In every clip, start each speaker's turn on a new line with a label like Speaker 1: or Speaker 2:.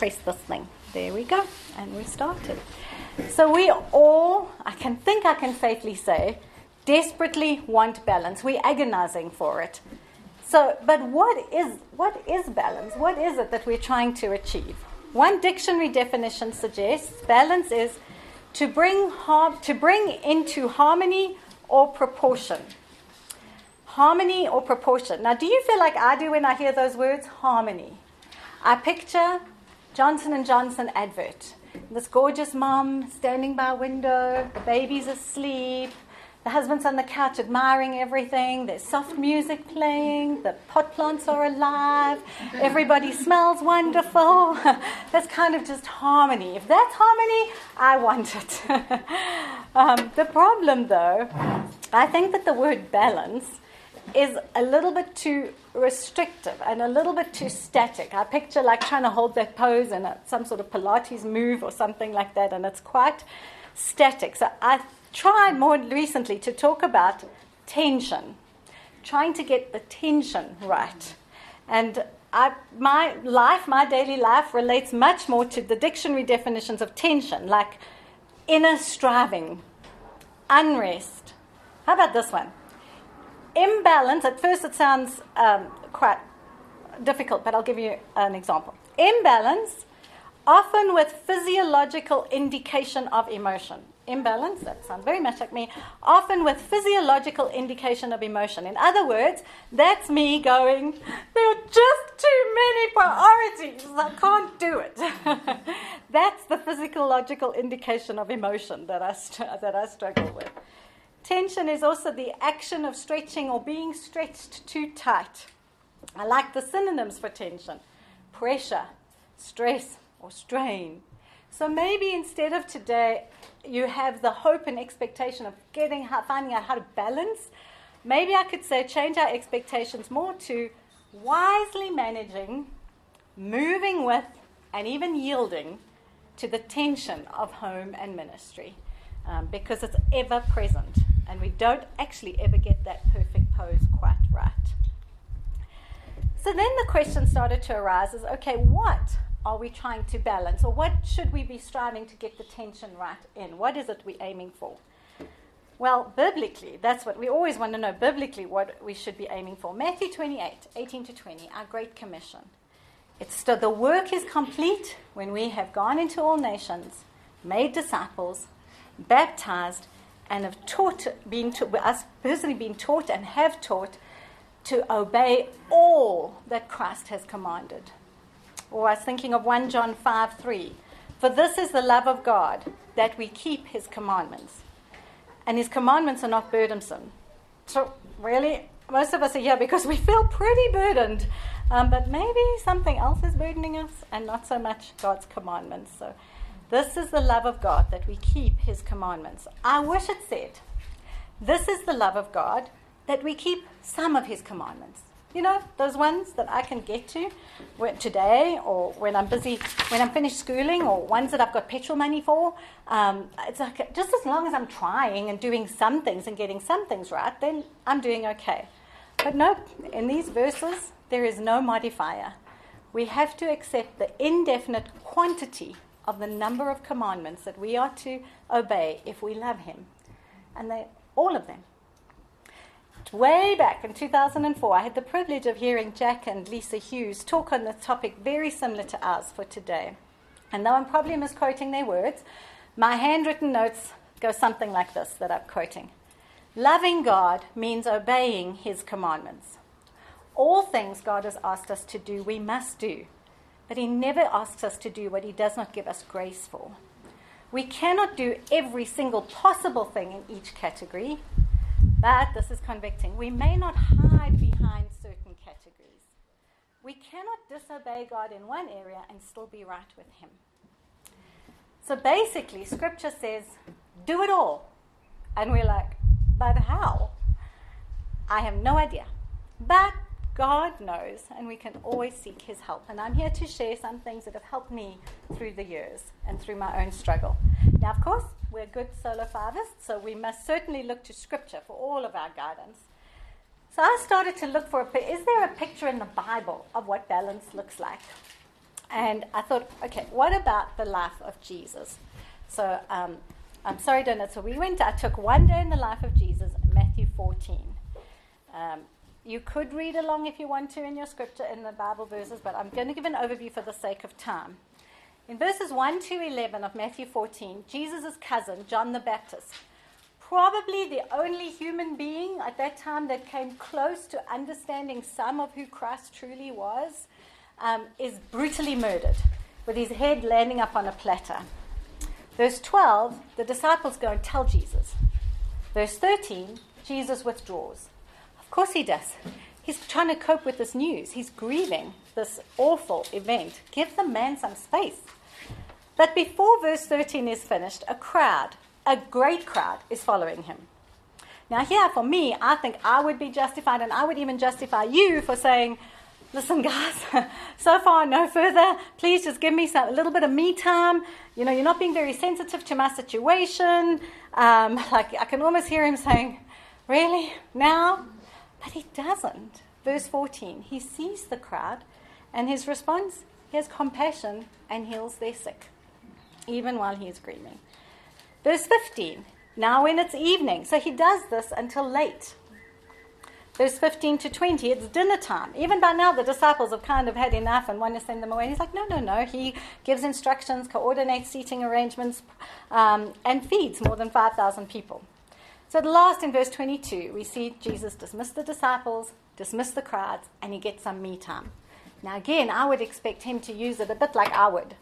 Speaker 1: press this thing. There we go. And we started. So we all, I can safely say, desperately want balance. We're agonizing for it. So, but what is balance? What is it that we're trying to achieve? One dictionary definition suggests balance is to bring into harmony or proportion. Harmony or proportion. Now, do you feel like I do when I hear those words? Harmony. I picture Johnson & Johnson advert. This gorgeous mom standing by a window, the baby's asleep, the husband's on the couch admiring everything, there's soft music playing, the pot plants are alive, everybody smells wonderful. That's kind of just harmony. If that's harmony, I want it. The problem, though, I think that the word balance is a little bit too restrictive and a little bit too static. I picture like trying to hold that pose in some sort of Pilates move or something like that, and it's quite static. So I tried more recently to talk about tension, trying to get the tension right. And my daily life relates much more to the dictionary definitions of tension, like inner striving, unrest. How about this one? Imbalance. At first it sounds quite difficult, but I'll give you an example. Imbalance, often with physiological indication of emotion. Imbalance, that sounds very much like me, often with physiological indication of emotion. In other words, that's me going, there are just too many priorities, I can't do it. That's the physiological indication of emotion that I struggle with. Tension is also the action of stretching or being stretched too tight. I like the synonyms for tension: pressure, stress, or strain. So maybe instead of today, you have the hope and expectation of finding out how to balance. Maybe I could say change our expectations more to wisely managing, moving with, and even yielding to the tension of home and ministry, because it's ever present, and we don't actually ever get that perfect pose quite right. So then the question started to arise is, okay, what are we trying to balance, or what should we be striving to get the tension right in? What is it we're aiming for? Well, biblically, that's what we always want to know, biblically, what we should be aiming for. Matthew 28, 18 to 20, our Great Commission. The work is complete when we have gone into all nations, made disciples, baptized, and have us personally been taught and have taught to obey all that Christ has commanded. Or I was thinking of 1 John 5:3. For this is the love of God, that we keep his commandments. And his commandments are not burdensome. So really, most of us are here because we feel pretty burdened. But maybe something else is burdening us and not so much God's commandments. So this is the love of God, that we keep his commandments. I wish it said, this is the love of God, that we keep some of his commandments. You know, those ones that I can get to today, or when I'm busy, when I'm finished schooling, or ones that I've got petrol money for. It's like just as long as I'm trying and doing some things and getting some things right, then I'm doing okay. But nope, in these verses, there is no modifier. We have to accept the indefinite quantity of the number of commandments that we are to obey if we love him. And all of them. Way back in 2004, I had the privilege of hearing Jack and Lisa Hughes talk on this topic very similar to ours for today. And though I'm probably misquoting their words, my handwritten notes go something like this that I'm quoting. Loving God means obeying his commandments. All things God has asked us to do, we must do. But he never asks us to do what he does not give us grace for. We cannot do every single possible thing in each category. But this is convicting. We may not hide behind certain categories. We cannot disobey God in one area and still be right with him. So basically, Scripture says, do it all. And we're like, but how? I have no idea. But God knows, and we can always seek his help. And I'm here to share some things that have helped me through the years and through my own struggle. Now, of course, we're good solo fivists, so we must certainly look to Scripture for all of our guidance. So I started to look for is there a picture in the Bible of what balance looks like? And I thought, okay, what about the life of Jesus? So I'm sorry, Donut. So I took one day in the life of Jesus, Matthew 14. You could read along if you want to in your scripture, in the Bible verses, but I'm going to give an overview for the sake of time. In verses 1 to 11 of Matthew 14, Jesus' cousin, John the Baptist, probably the only human being at that time that came close to understanding some of who Christ truly was, is brutally murdered, with his head landing up on a platter. Verse 12, the disciples go and tell Jesus. Verse 13, Jesus withdraws. Of course he does. He's trying to cope with this news. He's grieving this awful event. Give the man some space. But before verse 13 is finished, a great crowd, is following him. Now here, for me, I think I would be justified, and I would even justify you for saying, listen, guys, so far no further. Please just give me a little bit of me time. You know, you're not being very sensitive to my situation. Like I can almost hear him saying, really? Now? But he doesn't. Verse 14, he sees the crowd, and his response, he has compassion and heals their sick, even while he is grieving. Verse 15, now when it's evening. So he does this until late. Verse 15 to 20, it's dinner time. Even by now, the disciples have kind of had enough and want to send them away. And he's like, no. He gives instructions, coordinates seating arrangements, and feeds more than 5,000 people. So at last, in verse 22, we see Jesus dismiss the disciples, dismiss the crowds, and he gets some me time. Now again, I would expect him to use it a bit like I would.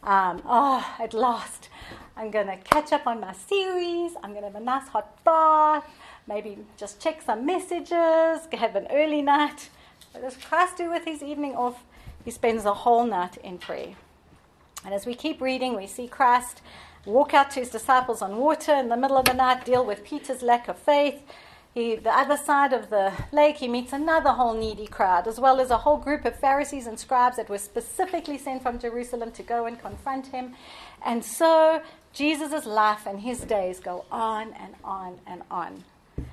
Speaker 1: At last, I'm going to catch up on my series. I'm going to have a nice hot bath. Maybe just check some messages, have an early night. What does Christ do with his evening off? He spends the whole night in prayer. And as we keep reading, we see Christ walk out to his disciples on water in the middle of the night, deal with Peter's lack of faith. The other side of the lake, he meets another whole needy crowd, as well as a whole group of Pharisees and scribes that were specifically sent from Jerusalem to go and confront him. And so Jesus' life and his days go on and on and on.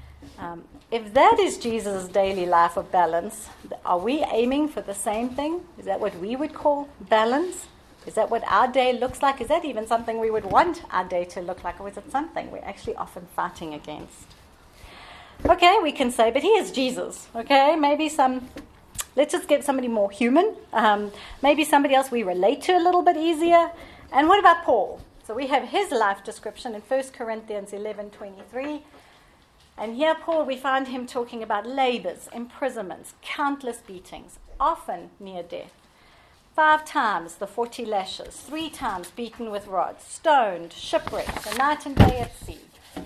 Speaker 1: If that is Jesus' daily life of balance, are we aiming for the same thing? Is that what we would call balance? Is that what our day looks like? Is that even something we would want our day to look like? Or is it something we're actually often fighting against? Okay, we can say, but he is Jesus. Okay, let's just get somebody more human. Maybe somebody else we relate to a little bit easier. And what about Paul? So we have his life description in 1 Corinthians 11:23. And here, Paul, we find him talking about labors, imprisonments, countless beatings, often near death. 5 times the 40 lashes, 3 times beaten with rods, stoned, shipwrecked, a night and day at sea.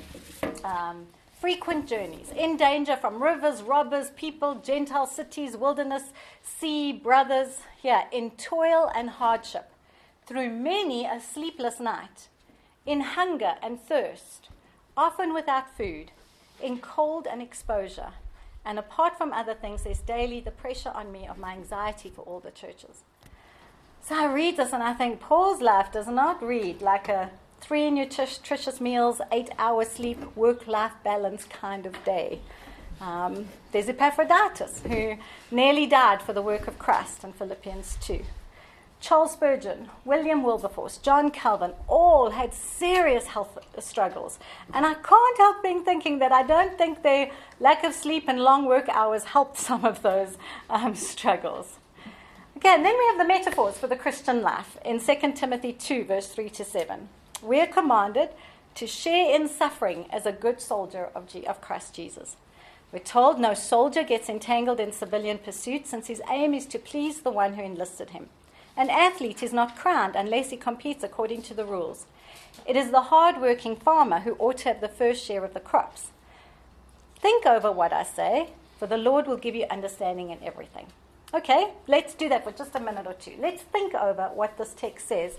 Speaker 1: Frequent journeys, in danger from rivers, robbers, people, Gentile cities, wilderness, sea, brothers, in toil and hardship, through many a sleepless night, in hunger and thirst, often without food, in cold and exposure, and apart from other things, there's daily the pressure on me of my anxiety for all the churches. So I read this and I think Paul's life does not read like a 3 nutritious meals, 8-hour sleep, work-life balance kind of day. There's Epaphroditus, who nearly died for the work of Christ in Philippians 2. Charles Spurgeon, William Wilberforce, John Calvin, all had serious health struggles. And I can't help thinking that I don't think their lack of sleep and long work hours helped some of those struggles. Again, then we have the metaphors for the Christian life in 2 Timothy 2, verse 3 to 7. We are commanded to share in suffering as a good soldier of Christ Jesus. We're told no soldier gets entangled in civilian pursuits, since his aim is to please the one who enlisted him. An athlete is not crowned unless he competes according to the rules. It is the hard-working farmer who ought to have the first share of the crops. Think over what I say, for the Lord will give you understanding in everything. Okay, let's do that for just a minute or two. Let's think over what this text says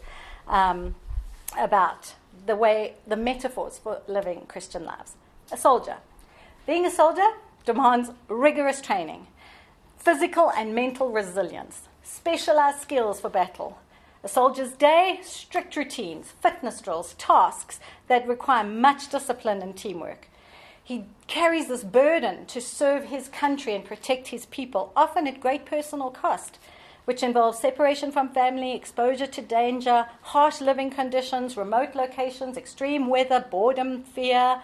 Speaker 1: about the metaphors for living Christian lives. A soldier. Being a soldier demands rigorous training, physical and mental resilience, specialized skills for battle. A soldier's day, strict routines, fitness drills, tasks that require much discipline and teamwork. He carries this burden to serve his country and protect his people, often at great personal cost. which involves separation from family, exposure to danger, harsh living conditions, remote locations, extreme weather, boredom, fear.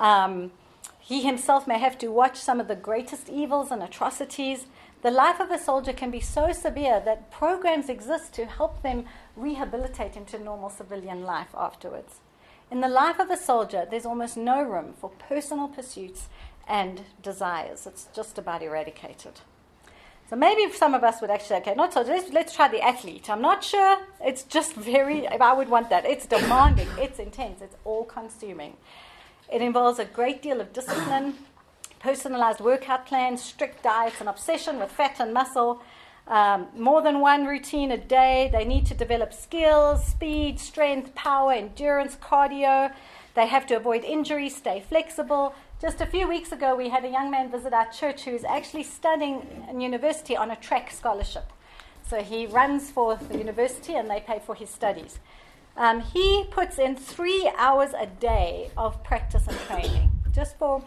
Speaker 1: He himself may have to watch some of the greatest evils and atrocities. The life of a soldier can be so severe that programs exist to help them rehabilitate into normal civilian life afterwards. In the life of a soldier, there's almost no room for personal pursuits and desires. It's just about eradicated. So maybe some of us would actually, okay, not soldier, let's try the athlete. I'm not sure. It's just I would want that. It's demanding, it's intense, it's all-consuming. It involves a great deal of discipline, personalized workout plans, strict diets, an obsession with fat and muscle, more than one routine a day. They need to develop skills, speed, strength, power, endurance, cardio. They have to avoid injury, stay flexible. Just a few weeks ago, we had a young man visit our church who's actually studying in university on a track scholarship. So he runs for the university and they pay for his studies. He puts in 3 hours a day of practice and training just for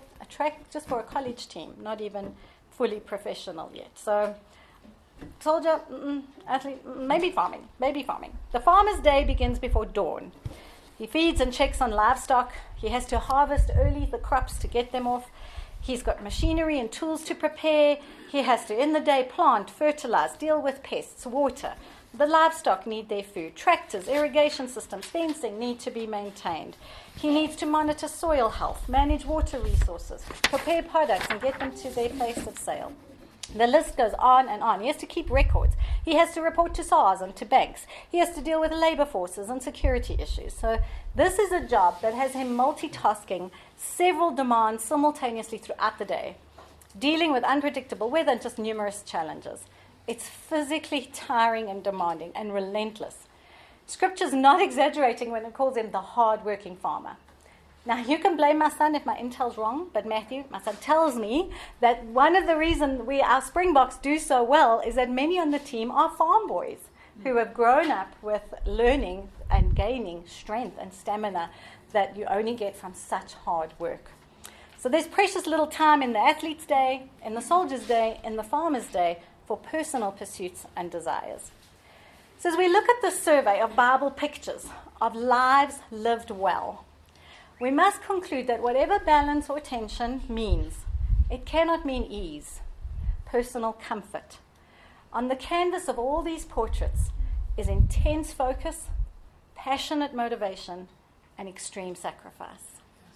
Speaker 1: a college team, not even fully professional yet. So, soldier, athlete, maybe farming. The farmer's day begins before dawn. He feeds and checks on livestock. He has to harvest early the crops to get them off. He's got machinery and tools to prepare. He has to, in the day, plant, fertilize, deal with pests, water. The livestock need their food. Tractors, irrigation systems, fencing need to be maintained. He needs to monitor soil health, manage water resources, prepare products and get them to their place of sale. The list goes on and on. He has to keep records. He has to report to SARS and to banks. He has to deal with labor forces and security issues. So this is a job that has him multitasking several demands simultaneously throughout the day, dealing with unpredictable weather and just numerous challenges. It's physically tiring and demanding and relentless. Scripture's not exaggerating when it calls him the hard-working farmer. Now, you can blame my son if my intel's wrong, but Matthew, my son, tells me that one of the reasons our Springboks do so well is that many on the team are farm boys who have grown up with learning and gaining strength and stamina that you only get from such hard work. So there's precious little time in the athlete's day, in the soldier's day, in the farmer's day for personal pursuits and desires. So as we look at this survey of Bible pictures of lives lived well, we must conclude that whatever balance or tension means, it cannot mean ease, personal comfort. On the canvas of all these portraits is intense focus, passionate motivation, and extreme sacrifice.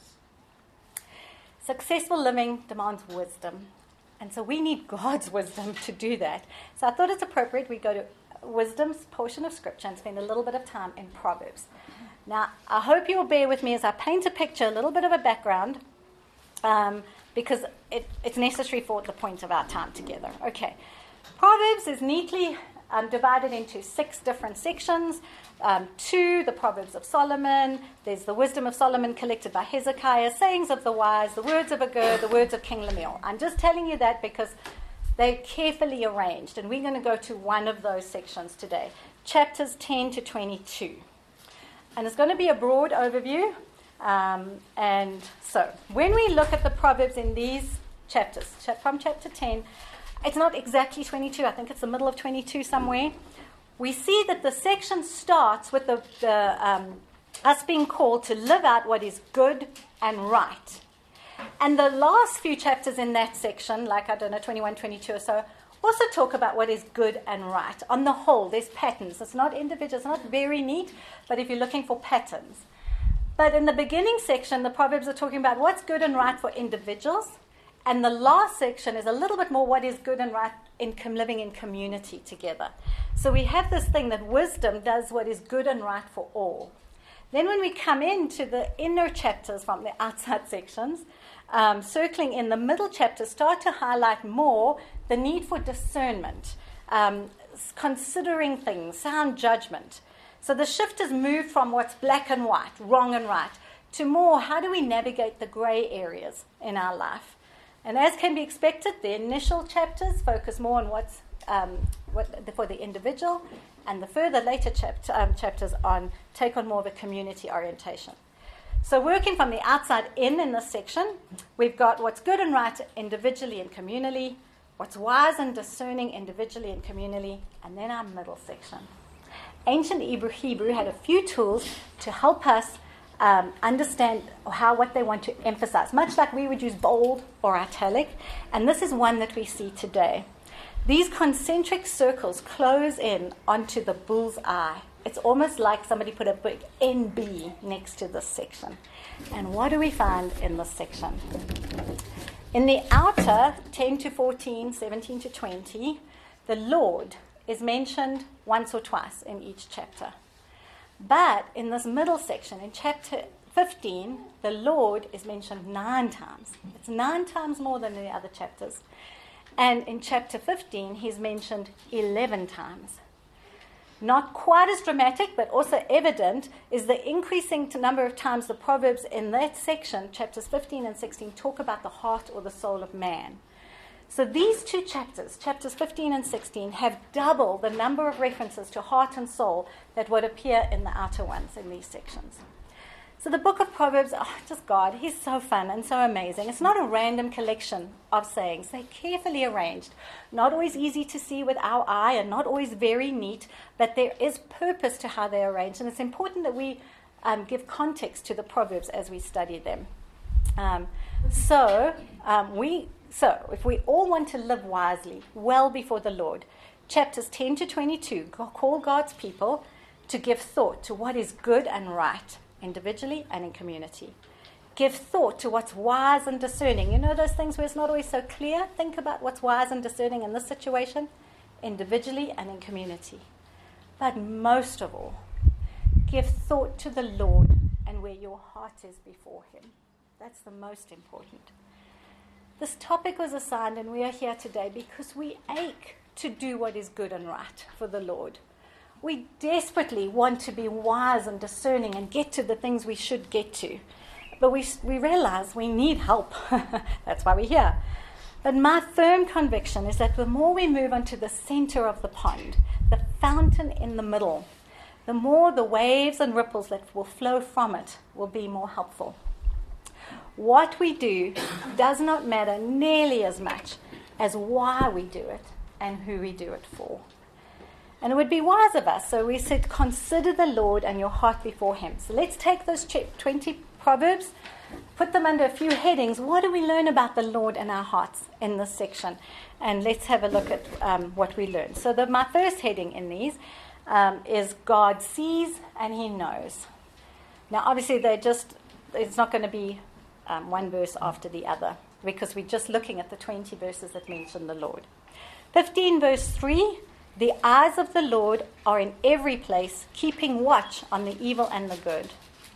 Speaker 1: Successful living demands wisdom, and so we need God's wisdom to do that. So I thought it's appropriate we go to wisdom's portion of Scripture and spend a little bit of time in Proverbs. Now, I hope you'll bear with me as I paint a picture, a little bit of a background, because it's necessary for the point of our time together. Okay, Proverbs is neatly divided into 6 different sections. 2, the Proverbs of Solomon. There's the Wisdom of Solomon collected by Hezekiah, Sayings of the Wise, the Words of Agur, the Words of King Lemuel. I'm just telling you that because they're carefully arranged, and we're going to go to one of those sections today, chapters 10 to 22. And it's going to be a broad overview. And so when we look at the Proverbs in these chapters, from chapter 10, it's not exactly 22. I think it's the middle of 22 somewhere. We see that the section starts with us being called to live out what is good and right. And the last few chapters in that section, like, 21, 22 or so, also talk about what is good and right. On the whole, there's patterns. It's not individual, it's not very neat, but if you're looking for patterns. But in the beginning section, the Proverbs are talking about what's good and right for individuals. And the last section is a little bit more what is good and right in living in community together. So we have this thing that wisdom does what is good and right for all. Then when we come into the inner chapters from the outside sections, circling in the middle chapters, start to highlight more the need for discernment, considering things, sound judgment. So the shift has moved from what's black and white, wrong and right, to more how do we navigate the grey areas in our life. And as can be expected, the initial chapters focus more on what's for the individual, and the further later chapters take on more of a community orientation. So working from the outside in this section, we've got what's good and right individually and communally, what's wise and discerning individually and communally, and then our middle section. Ancient Hebrew had a few tools to help us understand what they want to emphasize, much like we would use bold or italic, and this is one that we see today. These concentric circles close in onto the bull's eye. It's almost like somebody put a big NB next to this section. And what do we find in this section? In the outer 10 to 14, 17 to 20, the Lord is mentioned once or twice in each chapter. But in this middle section, in chapter 15, the Lord is mentioned 9 times. It's 9 times more than the other chapters. And in chapter 15, he's mentioned 11 times. Not quite as dramatic, but also evident, is the increasing number of times the Proverbs in that section, chapters 15 and 16, talk about the heart or the soul of man. So these 2 chapters, chapters 15 and 16, have double the number of references to heart and soul that would appear in the outer ones in these sections. So the book of Proverbs, just God, he's so fun and so amazing. It's not a random collection of sayings. They're carefully arranged, not always easy to see with our eye and not always very neat, but there is purpose to how they're arranged. And it's important that we give context to the Proverbs as we study them. So if we all want to live wisely, well before the Lord, chapters 10 to 22 call God's people to give thought to what is good and right, individually and in community. Give thought to what's wise and discerning. You know those things where it's not always so clear? Think about what's wise and discerning in this situation, individually and in community. But most of all, give thought to the Lord and where your heart is before him. That's the most important. This topic was assigned, and we are here today because we ache to do what is good and right for the Lord. We desperately want to be wise and discerning and get to the things we should get to. But we realize we need help. That's why we're here. But my firm conviction is that the more we move onto the center of the pond, the fountain in the middle, the more the waves and ripples that will flow from it will be more helpful. What we do does not matter nearly as much as why we do it and who we do it for. And it would be wise of us. So we said, consider the Lord and your heart before him. So let's take those 20 Proverbs, put them under a few headings. What do we learn about the Lord and our hearts in this section? And let's have a look at what we learn. So my first heading in these is God sees and he knows. Now, obviously, it's not going to be one verse after the other, because we're just looking at the 20 verses that mention the Lord. 15 verse 3, the eyes of the Lord are in every place, keeping watch on the evil and the good.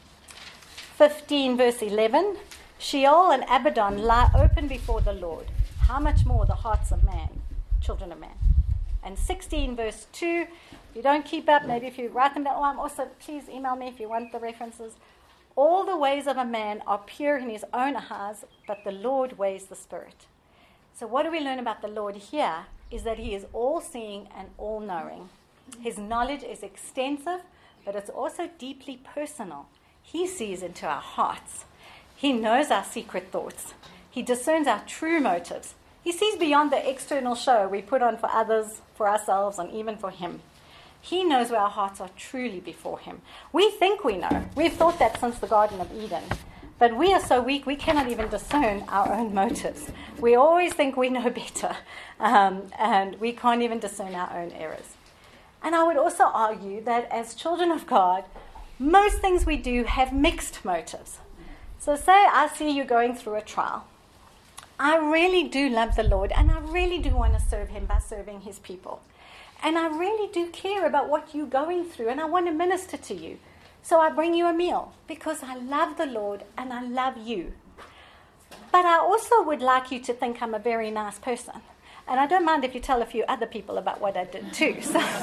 Speaker 1: 15 verse 11, Sheol and Abaddon lie open before the Lord. How much more the hearts of man, children of man. And 16 verse 2, if you don't keep up, maybe if you write them down, also please email me if you want the references. All the ways of a man are pure in his own eyes, but the Lord weighs the spirit. So what do we learn about the Lord here is that he is all-seeing and all-knowing. His knowledge is extensive, but it's also deeply personal. He sees into our hearts. He knows our secret thoughts. He discerns our true motives. He sees beyond the external show we put on for others, for ourselves, and even for him. He knows where our hearts are truly before him. We think we know. We've thought that since the Garden of Eden. But we are so weak, we cannot even discern our own motives. We always think we know better, and we can't even discern our own errors. And I would also argue that as children of God, most things we do have mixed motives. So say I see you going through a trial. I really do love the Lord, and I really do want to serve him by serving his people. And I really do care about what you're going through, and I want to minister to you. So I bring you a meal because I love the Lord and I love you. But I also would like you to think I'm a very nice person. And I don't mind if you tell a few other people about what I did too.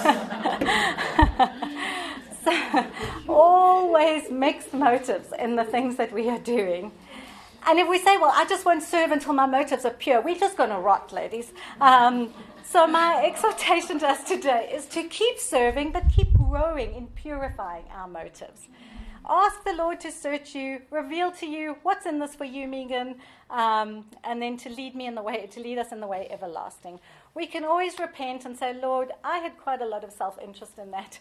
Speaker 1: So always mixed motives in the things that we are doing. And if we say, well, I just won't serve until my motives are pure, we're just going to rot, ladies. So my exhortation to us today is to keep serving, but keep growing growing in purifying our motives. Ask the Lord to search you, reveal to you what's in this for you, Megan, and then to lead us in the way everlasting. We can always repent and say, Lord, I had quite a lot of self-interest in that,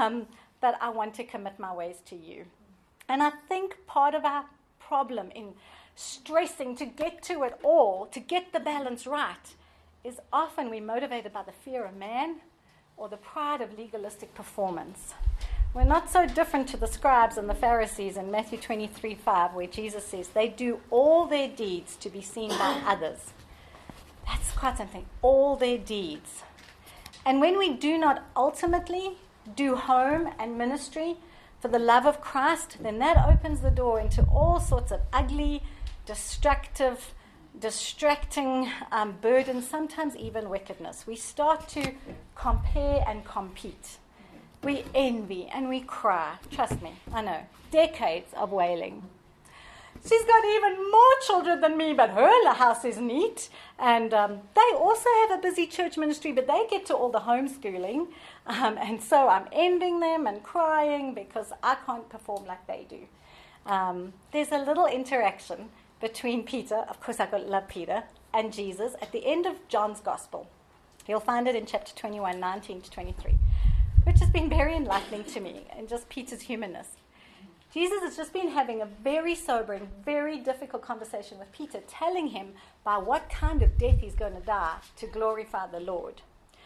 Speaker 1: but I want to commit my ways to you. And I think part of our problem in stressing to get to it all, to get the balance right, is often we're motivated by the fear of man or the pride of legalistic performance. We're not so different to the scribes and the Pharisees in Matthew 23:5, where Jesus says they do all their deeds to be seen by others. That's quite something, all their deeds. And when we do not ultimately do home and ministry for the love of Christ, then that opens the door into all sorts of ugly, destructive, distracting burdens, sometimes even wickedness. We start to compare and compete. We envy and we cry. Trust me, I know. Decades of wailing. She's got even more children than me, but her house is neat. And they also have a busy church ministry, but they get to all the homeschooling. And so I'm envying them and crying because I can't perform like they do. There's a little interaction between Peter, of course I love Peter, and Jesus at the end of John's Gospel. You'll find it in chapter 21, 19 to 23. Which has been very enlightening to me, and just Peter's humanness. Jesus has just been having a very sobering, very difficult conversation with Peter, telling him by what kind of death he's going to die to glorify the Lord.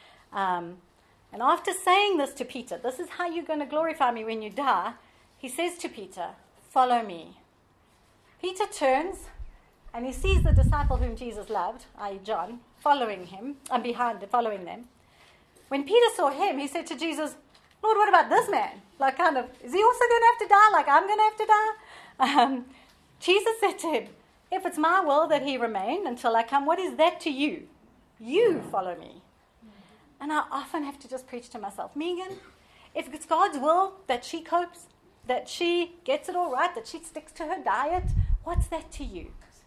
Speaker 1: And after saying this to Peter, this is how you're going to glorify me when you die, he says to Peter, follow me. Peter turns, and he sees the disciple whom Jesus loved, i.e. John, following him, and following them. When Peter saw him, he said to Jesus, Lord, what about this man? Is he also going to have to die like I'm going to have to die? Jesus said to him, if it's my will that he remain until I come, what is that to you? You follow me. And I often have to just preach to myself, Megan, if it's God's will that she copes, that she gets it all right, that she sticks to her diet, what's that to you?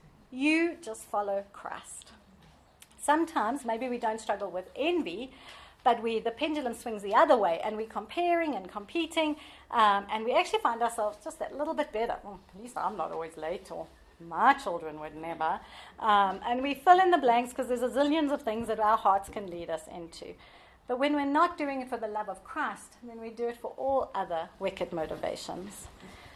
Speaker 1: You just follow Christ. Sometimes maybe we don't struggle with envy, but the pendulum swings the other way, and we're comparing and competing, and we actually find ourselves just that little bit better. Well, at least I'm not always late, or my children would never. And we fill in the blanks because there's a zillions of things that our hearts can lead us into. But when we're not doing it for the love of Christ, then we do it for all other wicked motivations.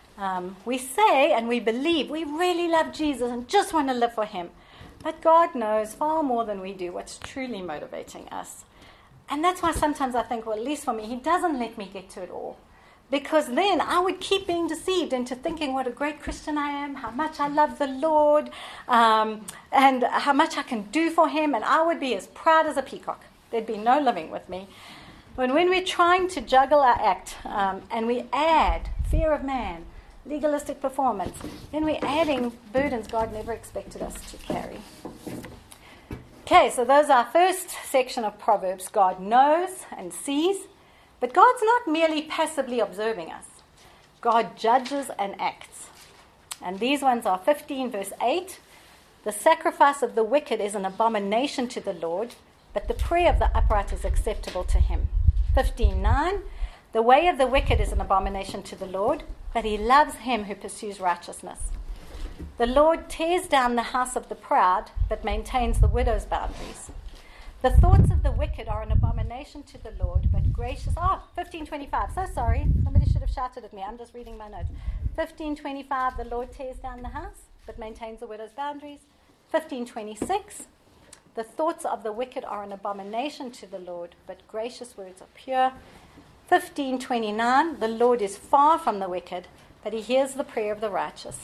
Speaker 1: We say and we believe we really love Jesus and just want to live for him. But God knows far more than we do what's truly motivating us. And that's why sometimes I think, well, at least for me, he doesn't let me get to it all. Because then I would keep being deceived into thinking what a great Christian I am, how much I love the Lord, and how much I can do for him, and I would be as proud as a peacock. There'd be no living with me. But when we're trying to juggle our act, and we add fear of man, legalistic performance, then we're adding burdens God never expected us to carry. Okay, so those are our first section of Proverbs. God knows and sees, but God's not merely passively observing us. God judges and acts. And these ones are 15 verse 8. The sacrifice of the wicked is an abomination to the Lord, but the prayer of the upright is acceptable to him. 15:9. The way of the wicked is an abomination to the Lord, but he loves him who pursues righteousness. The Lord tears down the house of the proud, but maintains the widow's boundaries. The thoughts of the wicked are an abomination to the Lord, but gracious... 15:25. So sorry. Somebody should have shouted at me. I'm just reading my notes. 15:25. The Lord tears down the house, but maintains the widow's boundaries. 15:26. The thoughts of the wicked are an abomination to the Lord, but gracious words are pure. 15:29. The Lord is far from the wicked, but he hears the prayer of the righteous.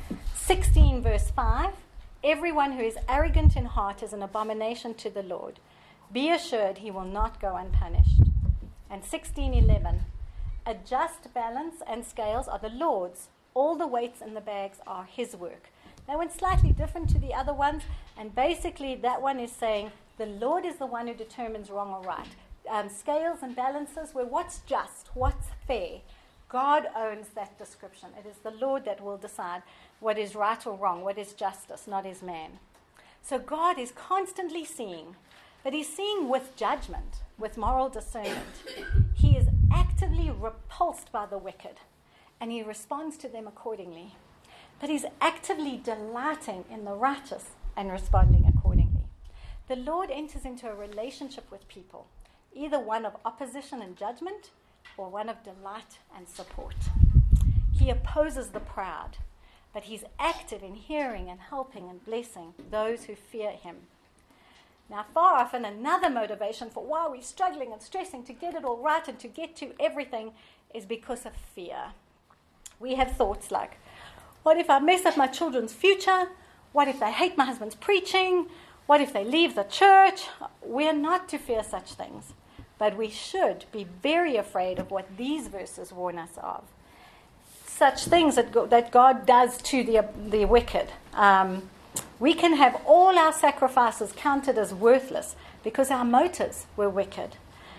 Speaker 1: 16 verse 5, everyone who is arrogant in heart is an abomination to the Lord. Be assured he will not go unpunished. And 16:11, a just balance and scales are the Lord's. All the weights in the bags are his work. That one's slightly different to the other ones, and basically that one is saying the Lord is the one who determines wrong or right. Scales and balances were what's just, what's fair. God owns that description. It is the Lord that will decide what is right or wrong, what is justice, not his man. So God is constantly seeing, but he's seeing with judgment, with moral discernment. He is actively repulsed by the wicked, and he responds to them accordingly. But he's actively delighting in the righteous and responding accordingly. The Lord enters into a relationship with people, either one of opposition and judgment or one of delight and support. He opposes the proud, but he's active in hearing and helping and blessing those who fear him. Now, far often, another motivation for why we're struggling and stressing to get it all right and to get to everything is because of fear. We have thoughts like, what if I mess up my children's future? What if they hate my husband's preaching? What if they leave the church? We're not to fear such things, but we should be very afraid of what these verses warn us of. Such things that God does to the wicked. We can have all our sacrifices counted as worthless because our motives were wicked.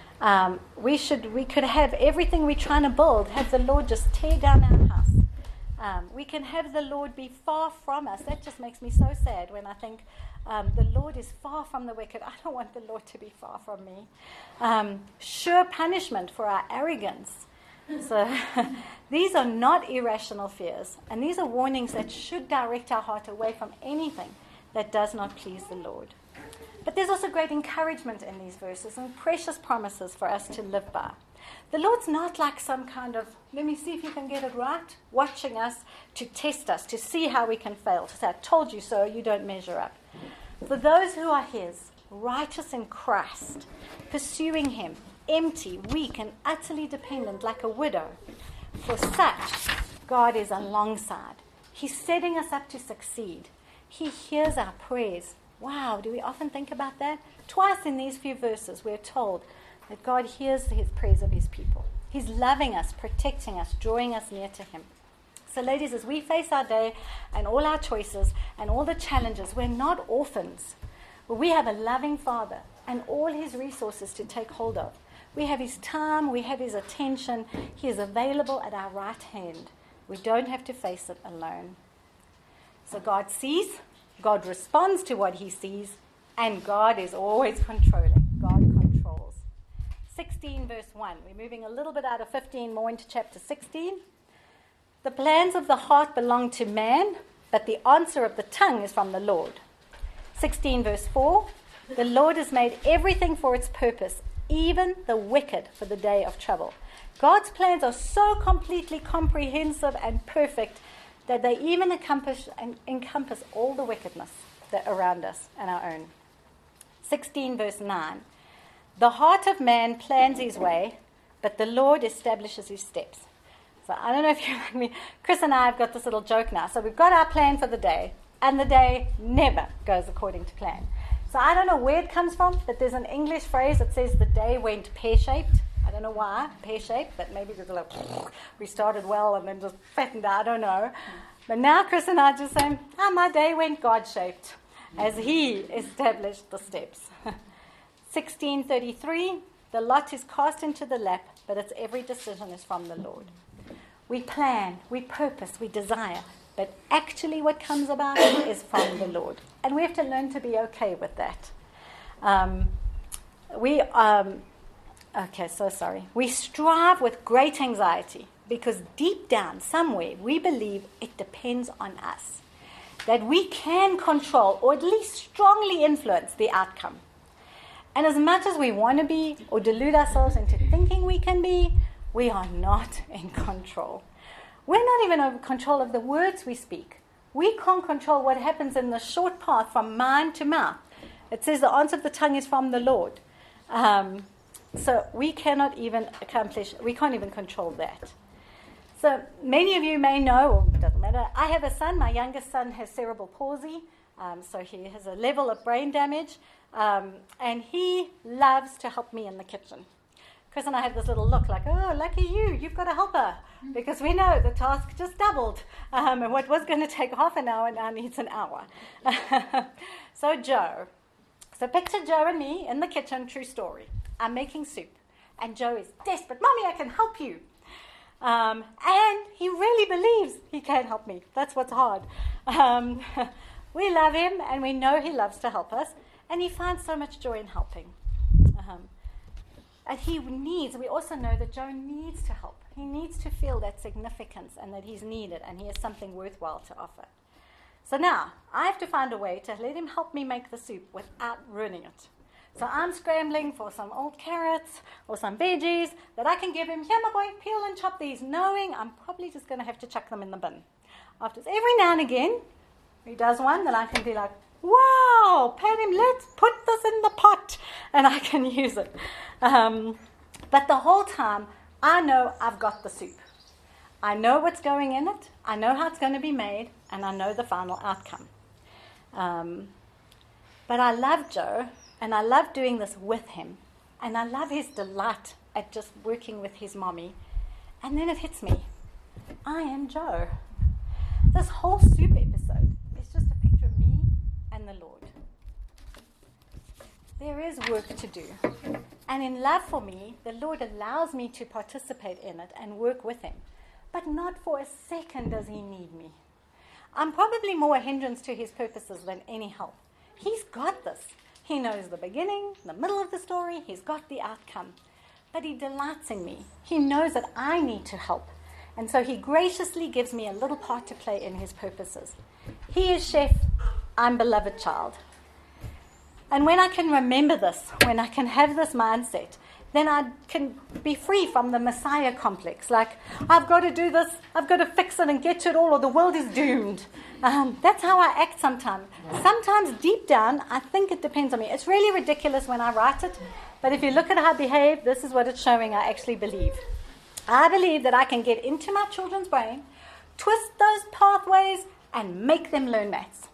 Speaker 1: We could have everything we're trying to build, have the Lord just tear down our house. We can have the Lord be far from us. That just makes me so sad when I think the Lord is far from the wicked. I don't want the Lord to be far from me. Sure punishment for our arrogance. So these are not irrational fears, and these are warnings that should direct our heart away from anything that does not please the Lord. But there's also great encouragement in these verses and precious promises for us to live by. The Lord's not like some kind of, let me see if you can get it right, watching us to test us, to see how we can fail, to say, I told you so, you don't measure up. For those who are his, righteous in Christ, pursuing him, empty, weak, and utterly dependent like a widow, for such, God is alongside. He's setting us up to succeed. He hears our prayers. Wow, do we often think about that? Twice in these few verses, we're told that God hears his prayers of his people. He's loving us, protecting us, drawing us near to him. So ladies, as we face our day and all our choices and all the challenges, we're not orphans. We have a loving Father and all his resources to take hold of. We have his time, we have his attention. He is available at our right hand. We don't have to face it alone. So God sees, God responds to what he sees, and God is always controlling. God controls. 16 verse 1. We're moving a little bit out of 15 more into chapter 16. The plans of the heart belong to man, but the answer of the tongue is from the Lord. 16 verse 4. The Lord has made everything for its purpose, even the wicked for the day of trouble. God's plans are so completely comprehensive and perfect that they even encompass all the wickedness that around us and our own. 16 verse 9. The heart of man plans his way, but the Lord establishes his steps. So I don't know if you're like me. Chris and I have got this little joke now. So we've got our plan for the day, and the day never goes according to plan. So I don't know where it comes from, but there's an English phrase that says the day went pear-shaped. I don't know why, pear-shaped, but maybe because like, we started well and then just fattened out, I don't know. But now Chris and I just saying, my day went God-shaped as he established the steps. 16:33, the lot is cast into the lap, but its every decision is from the Lord. We plan, we purpose, we desire, but actually what comes about is from the Lord. And we have to learn to be okay with that. We strive with great anxiety because deep down, somewhere, we believe it depends on us. That we can control or at least strongly influence the outcome. And as much as we want to be or delude ourselves into thinking we can be, we are not in control. We're not even in control of the words we speak. We can't control what happens in the short path from mind to mouth. It says the answer of the tongue is from the Lord. So we can't even control that. So many of you may know, or it doesn't matter, I have a son. My youngest son has cerebral palsy. So he has a level of brain damage. And he loves to help me in the kitchen. Chris and I had this little look like, oh, lucky you, you've got a helper. Because we know the task just doubled. And what was going to take half an hour now needs an hour. So Joe. So picture Joe and me in the kitchen, true story. I'm making soup. And Joe is desperate. Mommy, I can help you. And he really believes he can help me. That's what's hard. We love him and we know he loves to help us. And he finds so much joy in helping. And we also know that Joe needs to help. He needs to feel that significance and that he's needed and he has something worthwhile to offer. So now, I have to find a way to let him help me make the soup without ruining it. So I'm scrambling for some old carrots or some veggies that I can give him. Here, my boy, peel and chop these, knowing I'm probably just going to have to chuck them in the bin. After every now and again, he does one, then I can be like, wow, pat him, let's put this in the pot, and I can use it. But the whole time, I know I've got the soup. I know what's going in it, I know how it's going to be made, and I know the final outcome. But I love Joe, and I love doing this with him, and I love his delight at just working with his mommy. And then it hits me. I am Joe. This whole soup episode is just a picture of me and the Lord. There is work to do. And in love for me, the Lord allows me to participate in it and work with him. But not for a second does he need me. I'm probably more a hindrance to his purposes than any help. He's got this. He knows the beginning, the middle of the story. He's got the outcome. But he delights in me. He knows that I need to help. And so he graciously gives me a little part to play in his purposes. He is chef. I'm beloved child. And when I can remember this, when I can have this mindset, then I can be free from the Messiah complex. Like, I've got to do this, I've got to fix it and get to it all, or the world is doomed. That's how I act sometimes. Sometimes deep down, I think it depends on me. It's really ridiculous when I write it, but if you look at how I behave, this is what it's showing I actually believe. I believe that I can get into my children's brain, twist those pathways, and make them learn maths.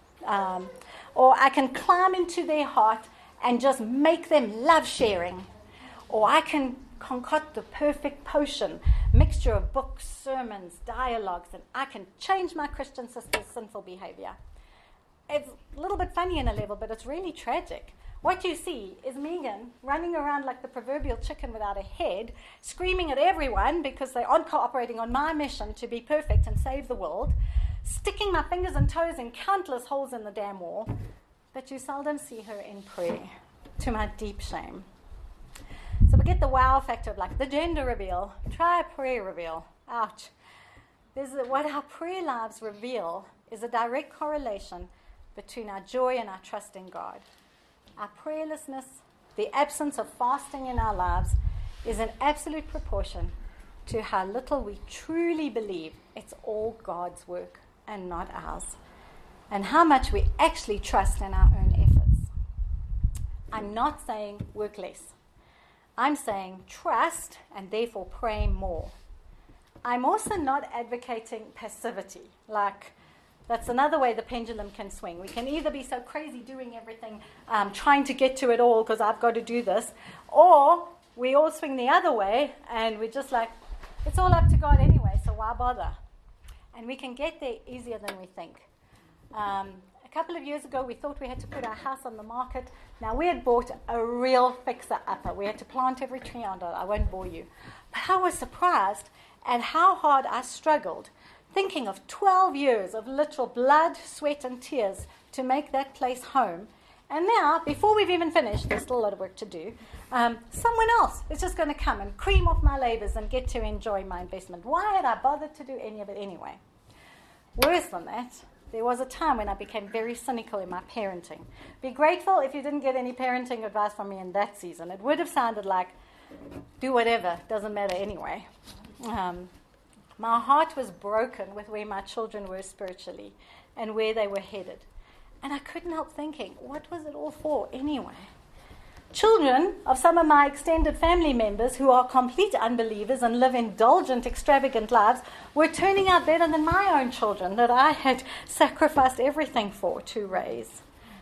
Speaker 1: Or I can climb into their heart and just make them love sharing. Or I can concoct the perfect potion, mixture of books, sermons, dialogues, and I can change my Christian sister's sinful behavior. It's a little bit funny in a level, but it's really tragic. What you see is Megan running around like the proverbial chicken without a head, screaming at everyone because they aren't cooperating on my mission to be perfect and save the world, sticking my fingers and toes in countless holes in the damn wall, but you seldom see her in prayer, to my deep shame. So we get the wow factor of like the gender reveal. Try a prayer reveal. Ouch. What our prayer lives reveal is a direct correlation between our joy and our trust in God. Our prayerlessness, the absence of fasting in our lives, is in absolute proportion to how little we truly believe it's all God's work and not ours, and how much we actually trust in our own efforts. I'm not saying work less. I'm saying trust and therefore pray more. I'm also not advocating passivity. Like, that's another way the pendulum can swing. We can either be so crazy doing everything, trying to get to it all because I've got to do this, or we all swing the other way and we're just like, it's all up to God anyway, so why bother? And we can get there easier than we think. A couple of years ago, we thought we had to put our house on the market. Now, we had bought a real fixer-upper. We had to plant every tree on it. I won't bore you. But I was surprised at how hard I struggled, thinking of 12 years of literal blood, sweat, and tears to make that place home. And now, before we've even finished, there's still a lot of work to do, someone else is just going to come and cream off my labors and get to enjoy my investment. Why had I bothered to do any of it anyway? Worse than that, there was a time when I became very cynical in my parenting. Be grateful if you didn't get any parenting advice from me in that season. It would have sounded like, do whatever, doesn't matter anyway. My heart was broken with where my children were spiritually and where they were headed. And I couldn't help thinking, what was it all for anyway? Children of some of my extended family members who are complete unbelievers and live indulgent, extravagant lives were turning out better than my own children that I had sacrificed everything for to raise.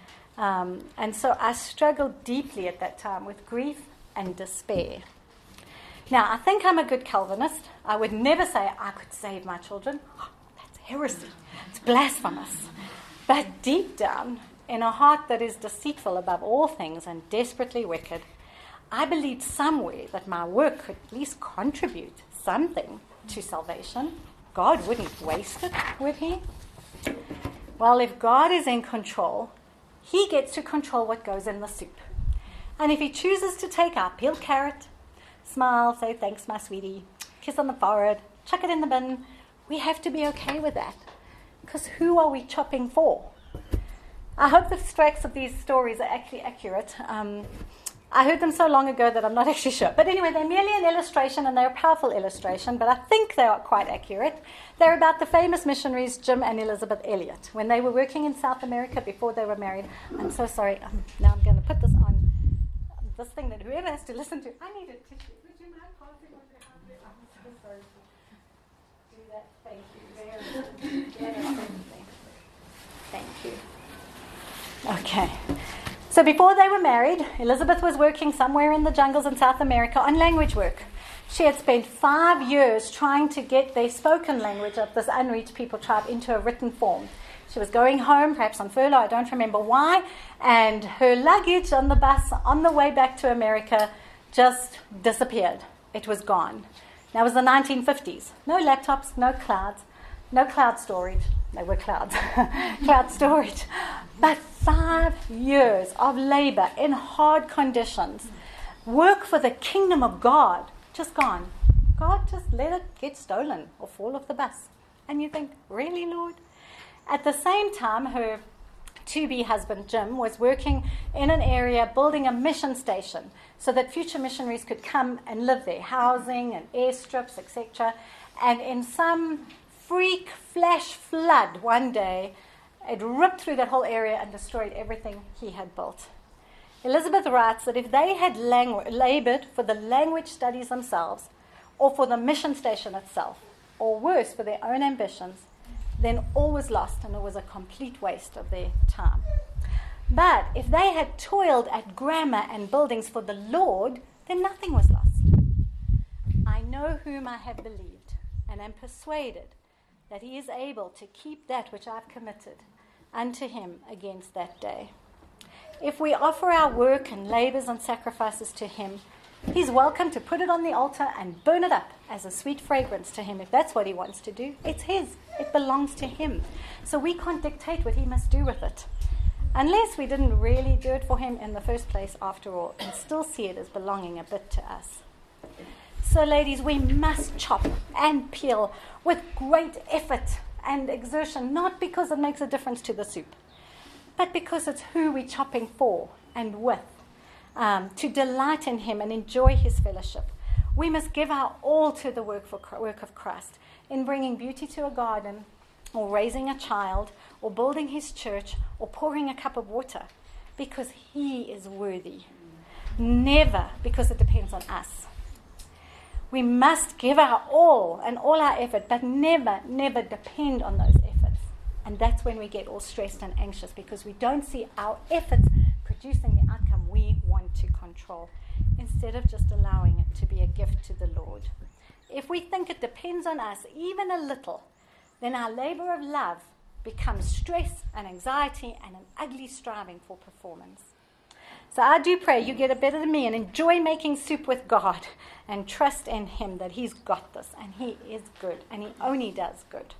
Speaker 1: And so I struggled deeply at that time with grief and despair. Now, I think I'm a good Calvinist. I would never say I could save my children. Oh, that's heresy. It's blasphemous. But deep down, in a heart that is deceitful above all things and desperately wicked, I believed somewhere that my work could at least contribute something to salvation. God wouldn't waste it, would he? Well, if God is in control, he gets to control what goes in the soup. And if he chooses to take our peeled carrot, smile, say thanks, my sweetie, kiss on the forehead, chuck it in the bin. We have to be okay with that. Because who are we chopping for? I hope the facts of these stories are actually accurate. I heard them so long ago that I'm not actually sure. But anyway, they're merely an illustration, and they're a powerful illustration, but I think they are quite accurate. They're about the famous missionaries Jim and Elizabeth Elliot when they were working in South America before they were married. I'm so sorry. Now I'm going to put this on this thing that whoever has to listen to. I need a tissue. Would you mind passing on your hand? I'm so sorry to do that. Thank you very much. Thank you. Okay. So before they were married, Elizabeth was working somewhere in the jungles in South America on language work. She had spent 5 years trying to get the spoken language of this unreached people tribe into a written form. She was going home, perhaps on furlough, I don't remember why, and her luggage on the bus on the way back to America just disappeared. It was gone. Now it was the 1950s. No laptops, no clouds, no cloud storage. They were clouds. Cloud storage. But 5 years of labor in hard conditions. Work for the kingdom of God. Just gone. God just let it get stolen or fall off the bus. And you think, really, Lord? At the same time, her to-be husband, Jim, was working in an area building a mission station so that future missionaries could come and live there, housing and airstrips, etc. And in some freak flash flood one day, it ripped through that whole area and destroyed everything he had built. Elizabeth writes that if they had labored for the language studies themselves, or for the mission station itself, or worse, for their own ambitions, then all was lost and it was a complete waste of their time. But if they had toiled at grammar and buildings for the Lord, then nothing was lost. I know whom I have believed, and am persuaded that he is able to keep that which I've committed unto him against that day. If we offer our work and labors and sacrifices to him, he's welcome to put it on the altar and burn it up as a sweet fragrance to him. If that's what he wants to do, it's his. It belongs to him. So we can't dictate what he must do with it, unless we didn't really do it for him in the first place after all, and still see it as belonging a bit to us. So ladies, we must chop and peel with great effort and exertion, not because it makes a difference to the soup, but because it's who we're chopping for and with, to delight in him and enjoy his fellowship. We must give our all to the work of Christ in bringing beauty to a garden, or raising a child, or building his church, or pouring a cup of water, because he is worthy. Never because it depends on us. We must give our all and all our effort, but never, never depend on those efforts. And that's when we get all stressed and anxious, because we don't see our efforts producing the outcome we want to control, instead of just allowing it to be a gift to the Lord. If we think it depends on us, even a little, then our labor of love becomes stress and anxiety and an ugly striving for performance. So I do pray you get it better than me and enjoy making soup with God and trust in him that he's got this and he is good and he only does good.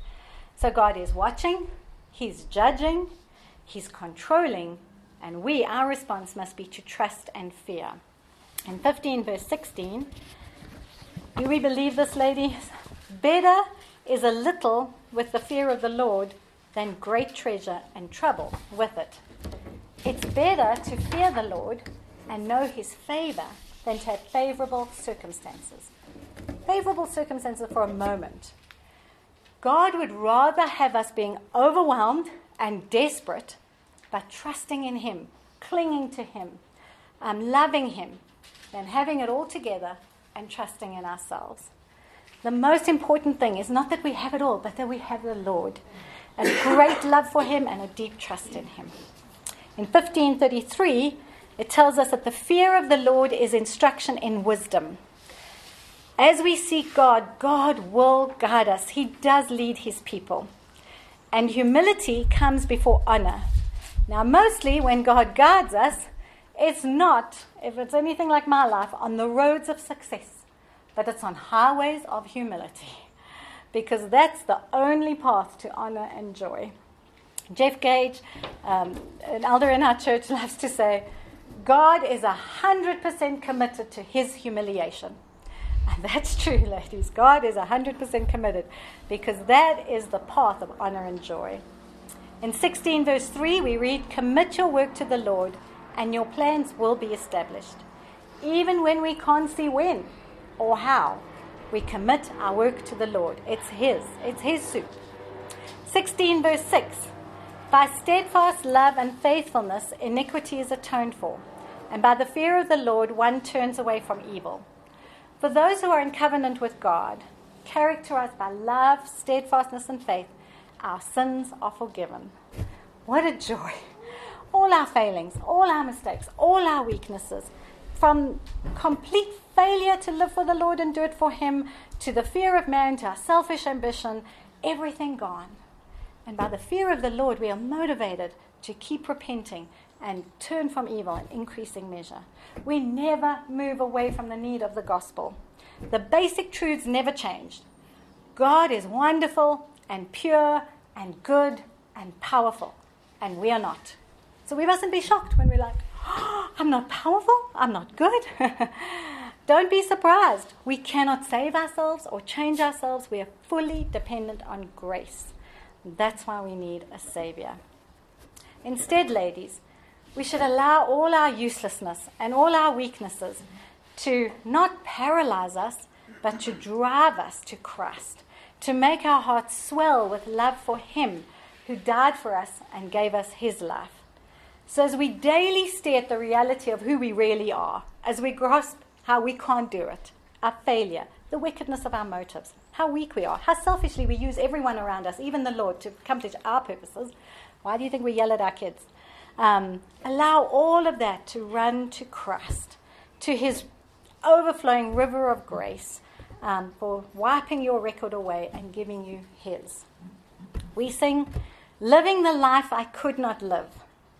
Speaker 1: So God is watching, he's judging, he's controlling, and our response must be to trust and fear. In 15 verse 16, do we believe this, ladies? Better is a little with the fear of the Lord than great treasure and trouble with it. It's better to fear the Lord and know his favor than to have favorable circumstances. Favorable circumstances for a moment. God would rather have us being overwhelmed and desperate, but trusting in him, clinging to him, loving him, than having it all together and trusting in ourselves. The most important thing is not that we have it all, but that we have the Lord. A great love for him and a deep trust in him. In 15:33, it tells us that the fear of the Lord is instruction in wisdom. As we seek God, God will guide us. He does lead his people. And humility comes before honor. Now, mostly when God guides us, it's not, if it's anything like my life, on the roads of success, but it's on highways of humility, because that's the only path to honor and joy. Jeff Gage, an elder in our church, loves to say, God is 100% committed to his humiliation. And that's true, ladies. God is 100% committed, because that is the path of honor and joy. In 16 verse 3 we read, "Commit your work to the Lord, and your plans will be established." Even when we can't see when or how, we commit our work to the Lord. It's his soup. 16 verse 6, "By steadfast love and faithfulness iniquity is atoned for, and by the fear of the Lord one turns away from evil." For those who are in covenant with God, characterized by love, steadfastness, and faith, our sins are forgiven. What a joy. All our failings, all our mistakes, all our weaknesses, from complete failure to live for the Lord and do it for him, to the fear of man, to our selfish ambition, everything gone. And by the fear of the Lord, we are motivated to keep repenting and turn from evil in increasing measure. We never move away from the need of the gospel. The basic truths never changed. God is wonderful and pure and good and powerful, and we are not. So we mustn't be shocked when we're like, "Oh, I'm not powerful, I'm not good." Don't be surprised. We cannot save ourselves or change ourselves. We are fully dependent on grace. That's why we need a Savior. Instead, ladies, we should allow all our uselessness and all our weaknesses to not paralyze us, but to drive us to Christ, to make our hearts swell with love for him who died for us and gave us his life. So as we daily stare at the reality of who we really are, as we grasp how we can't do it, our failure, the wickedness of our motives, how weak we are, how selfishly we use everyone around us, even the Lord, to accomplish our purposes. Why do you think we yell at our kids? Allow all of that to run to Christ, to his overflowing river of grace, for wiping your record away and giving you his. We sing, "Living the life I could not live.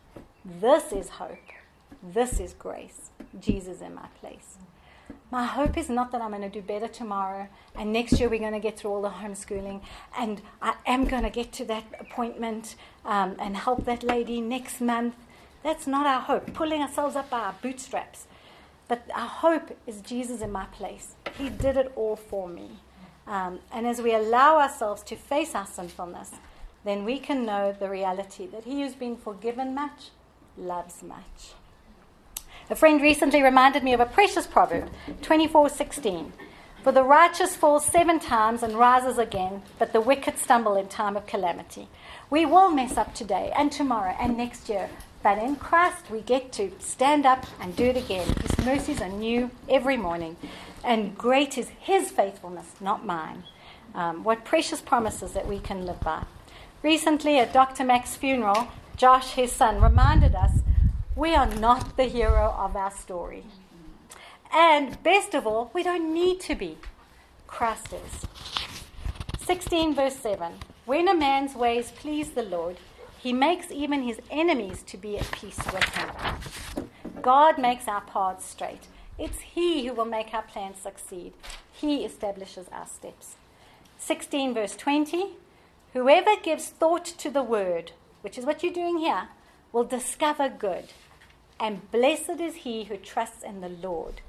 Speaker 1: This is hope. This is grace. Jesus in my place." My hope is not that I'm going to do better tomorrow, and next year we're going to get through all the homeschooling, and I am going to get to that appointment and help that lady next month. That's not our hope, pulling ourselves up by our bootstraps. But our hope is Jesus in my place. He did it all for me. And as we allow ourselves to face our sinfulness, then we can know the reality that he who's been forgiven much loves much. A friend recently reminded me of a precious proverb, 24:16. "For the righteous falls 7 times and rises again, but the wicked stumble in time of calamity." We will mess up today and tomorrow and next year, but in Christ we get to stand up and do it again. His mercies are new every morning, and great is his faithfulness, not mine. What precious promises that we can live by. Recently at Dr. Mac's funeral, Josh, his son, reminded us we are not the hero of our story. And best of all, we don't need to be. Christ is. 16 verse 7. "When a man's ways please the Lord, he makes even his enemies to be at peace with him." God makes our paths straight. It's he who will make our plans succeed. He establishes our steps. 16 verse 20. "Whoever gives thought to the word," which is what you're doing here, "will discover good. And blessed is he who trusts in the Lord."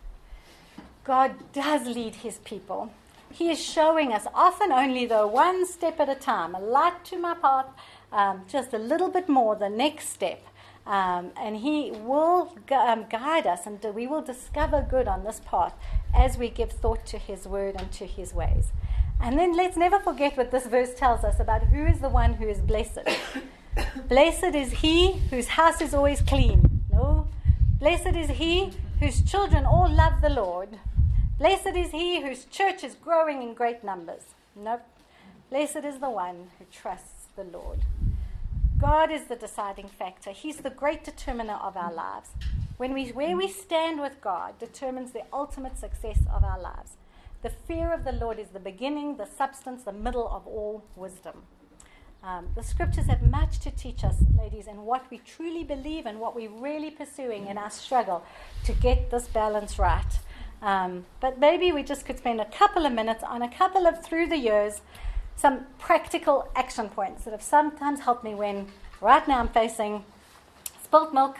Speaker 1: God does lead his people. He is showing us, often only though, one step at a time, a light to my path, just a little bit more, the next step. And he will guide us, and we will discover good on this path as we give thought to his word and to his ways. And then let's never forget what this verse tells us about who is the one who is blessed. Blessed is he whose house is always clean. No. Blessed is he whose children all love the Lord. Blessed is he whose church is growing in great numbers. Nope. Blessed is the one who trusts the Lord. God is the deciding factor. He's the great determiner of our lives. Where we stand with God determines the ultimate success of our lives. The fear of the Lord is the beginning, the substance, the middle of all wisdom. The scriptures have much to teach us, ladies, in what we truly believe and what we're really pursuing in our struggle to get this balance right. But maybe we just could spend a couple of minutes on a couple of, through the years, some practical action points that have sometimes helped me when right now I'm facing spilt milk,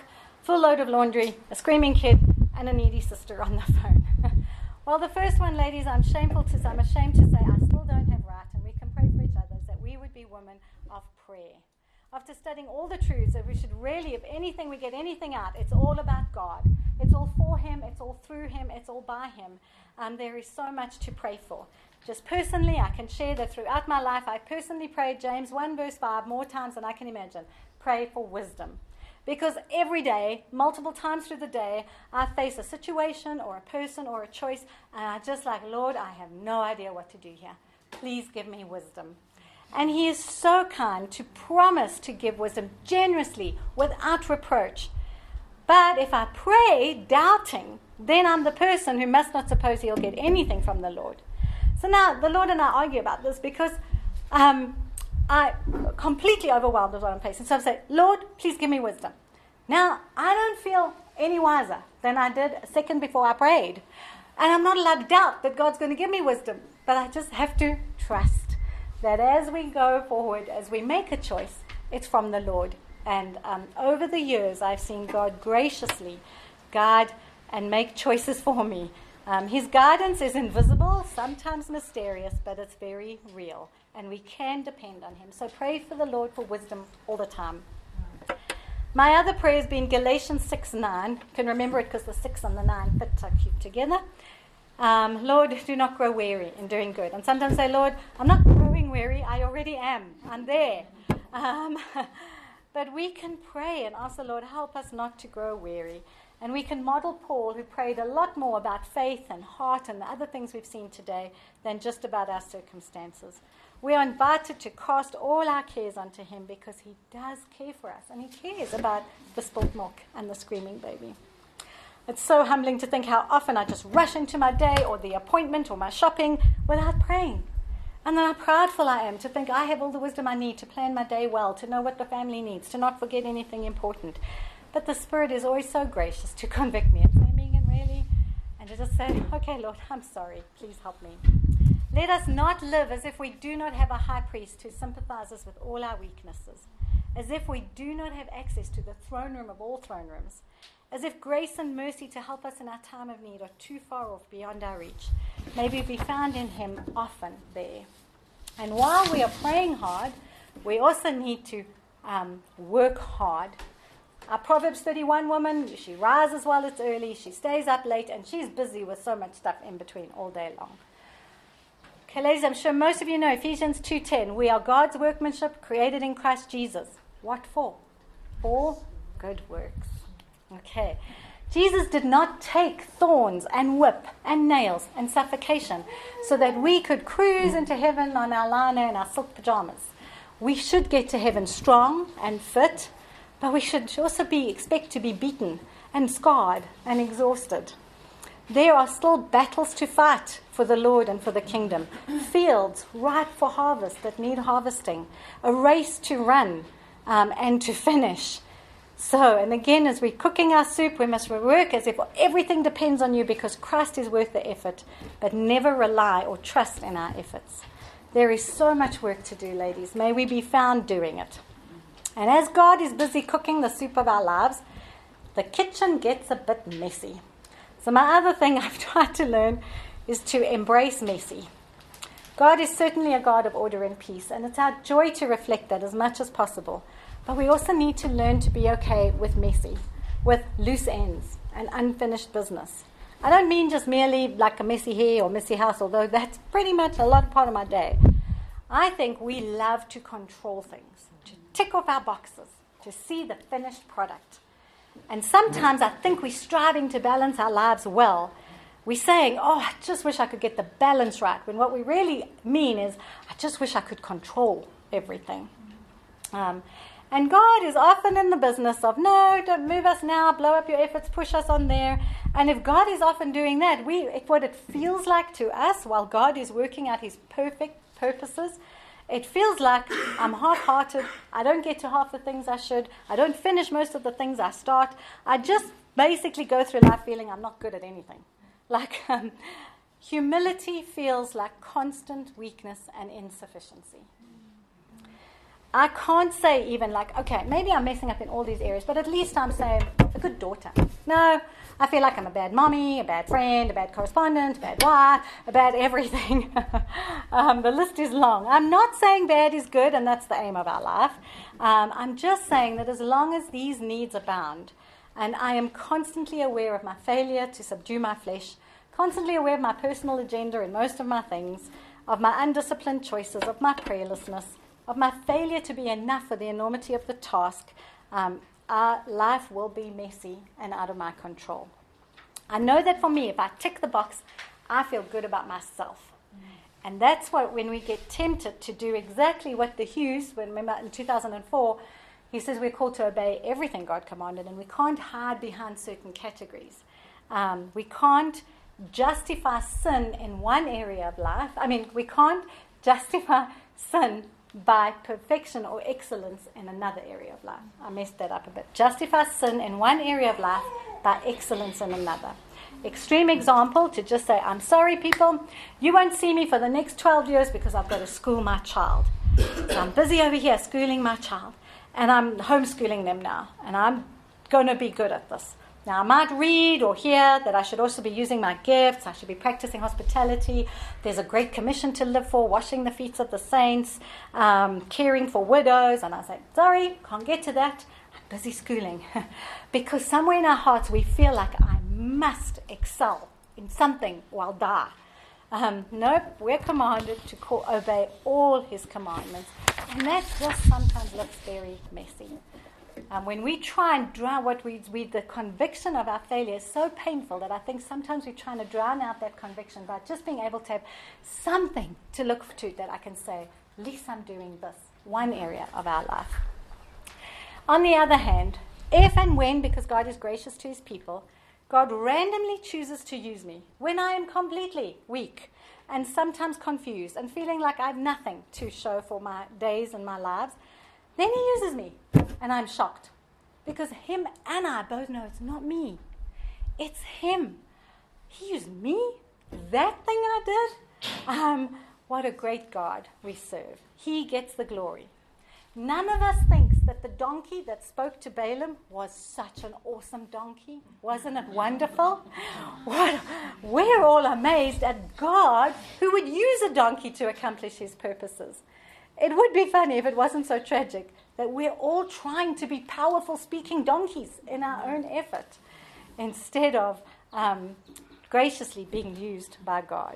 Speaker 1: full load of laundry, a screaming kid, and a needy sister on the phone. Well, the first one, ladies, I'm ashamed to say I still don't have right, and we can pray for each other, is that we would be women of prayer. After studying all the truths, that we should really, if anything, we get anything out, it's all about God. It's all for Him, it's all through Him, it's all by Him. There is so much to pray for. Just personally, I can share that throughout my life, I personally prayed James 1 verse 5 more times than I can imagine. Pray for wisdom. Because every day, multiple times through the day, I face a situation or a person or a choice, and I just like, Lord, I have no idea what to do here. Please give me wisdom. And He is so kind to promise to give wisdom generously, without reproach. But if I pray doubting, then I'm the person who must not suppose He'll get anything from the Lord. So now the Lord and I argue about this because I'm completely overwhelmed with what I'm facing. So I say, Lord, please give me wisdom. Now, I don't feel any wiser than I did a second before I prayed. And I'm not allowed to doubt that God's going to give me wisdom. But I just have to trust that as we go forward, as we make a choice, it's from the Lord. And over the years, I've seen God graciously guide and make choices for me. His guidance is invisible, sometimes mysterious, but it's very real. And we can depend on Him. So pray for the Lord for wisdom all the time. My other prayer has been Galatians 6:9. You can remember it because the 6 and the 9 fit so cute together. Lord, do not grow weary in doing good. And sometimes say, Lord, I'm not growing weary. I already am. I'm there. But we can pray and ask the Lord, help us not to grow weary. And we can model Paul, who prayed a lot more about faith and heart and the other things we've seen today than just about our circumstances. We are invited to cast all our cares onto Him because He does care for us. And He cares about the spilt milk and the screaming baby. It's so humbling to think how often I just rush into my day or the appointment or my shopping without praying. And then how proudful I am to think I have all the wisdom I need to plan my day well, to know what the family needs, to not forget anything important. But the Spirit is always so gracious to convict me and say, Megan, really? And to just say, okay, Lord, I'm sorry. Please help me. Let us not live as if we do not have a high priest who sympathizes with all our weaknesses, as if we do not have access to the throne room of all throne rooms, as if grace and mercy to help us in our time of need are too far off beyond our reach. May we be found in Him often there. And while we are praying hard, we also need to work hard. Our Proverbs 31 woman, she rises while it's early, she stays up late, and she's busy with so much stuff in between all day long. Okay, ladies, I'm sure most of you know Ephesians 2:10. We are God's workmanship created in Christ Jesus. What for? For good works. Okay. Jesus did not take thorns and whip and nails and suffocation so that we could cruise into heaven on our liner and our silk pajamas. We should get to heaven strong and fit, but we should also expect to be beaten and scarred and exhausted. There are still battles to fight for the Lord and for the kingdom. Fields ripe for harvest that need harvesting. A race to run and to finish. So, and again, as we're cooking our soup, we must work as if everything depends on you because Christ is worth the effort, but never rely or trust in our efforts. There is so much work to do, ladies. May we be found doing it. And as God is busy cooking the soup of our lives, the kitchen gets a bit messy. So my other thing I've tried to learn is to embrace messy. God is certainly a God of order and peace, and it's our joy to reflect that as much as possible. But we also need to learn to be okay with messy, with loose ends and unfinished business. I don't mean just merely like a messy hair or messy house, although that's pretty much a lot part of my day. I think we love to control things, to tick off our boxes, to see the finished product. And sometimes I think we're striving to balance our lives well. We're saying, I just wish I could get the balance right, when what we really mean is, I just wish I could control everything. And God is often in the business of, no, don't move us now, blow up your efforts, push us on there. And if God is often doing that, what it feels like to us while God is working out His perfect purposes, it feels like I'm half-hearted, I don't get to half the things I should, I don't finish most of the things I start, I just basically go through life feeling I'm not good at anything. Like humility feels like constant weakness and insufficiency. I can't say even like, okay, maybe I'm messing up in all these areas, but at least I'm saying a good daughter. No, I feel like I'm a bad mommy, a bad friend, a bad correspondent, a bad wife, a bad everything. The list is long. I'm not saying bad is good, and that's the aim of our life. I'm just saying that as long as these needs abound, and I am constantly aware of my failure to subdue my flesh, constantly aware of my personal agenda in most of my things, of my undisciplined choices, of my prayerlessness, of my failure to be enough for the enormity of the task, our life will be messy and out of my control. I know that for me, if I tick the box, I feel good about myself. And that's what, when we get tempted to do exactly what the Hughes, remember in 2004, he says we're called to obey everything God commanded, and we can't hide behind certain categories. We can't justify sin in one area of life. We can't justify sin by perfection or excellence in another area of life. I messed that up a bit. Justify sin in one area of life by excellence in another. Extreme example, to just say, I'm sorry people, you won't see me for the next 12 years because I've got to school my child. So I'm busy over here schooling my child, and I'm homeschooling them now, and I'm going to be good at this. Now, I might read or hear that I should also be using my gifts. I should be practicing hospitality. There's a great commission to live for, washing the feet of the saints, caring for widows. And I say, sorry, can't get to that. I'm busy schooling. Because somewhere in our hearts we feel like I must excel in something or I'll die. Nope, we're commanded to obey all his commandments. And that just sometimes looks very messy. When we try and drown the conviction of our failure is so painful that I think sometimes we're trying to drown out that conviction by just being able to have something to look to that I can say, at least I'm doing this, one area of our life. On the other hand, if and when, because God is gracious to his people, God randomly chooses to use me when I am completely weak and sometimes confused and feeling like I have nothing to show for my days and my lives, then he uses me, and I'm shocked. Because him and I both know it's not me. It's him. He used me? That thing I did? What a great God we serve. He gets the glory. None of us thinks that the donkey that spoke to Balaam was such an awesome donkey. Wasn't it wonderful? We're all amazed at God who would use a donkey to accomplish his purposes. It would be funny if it wasn't so tragic that we're all trying to be powerful speaking donkeys in our own effort instead of graciously being used by God.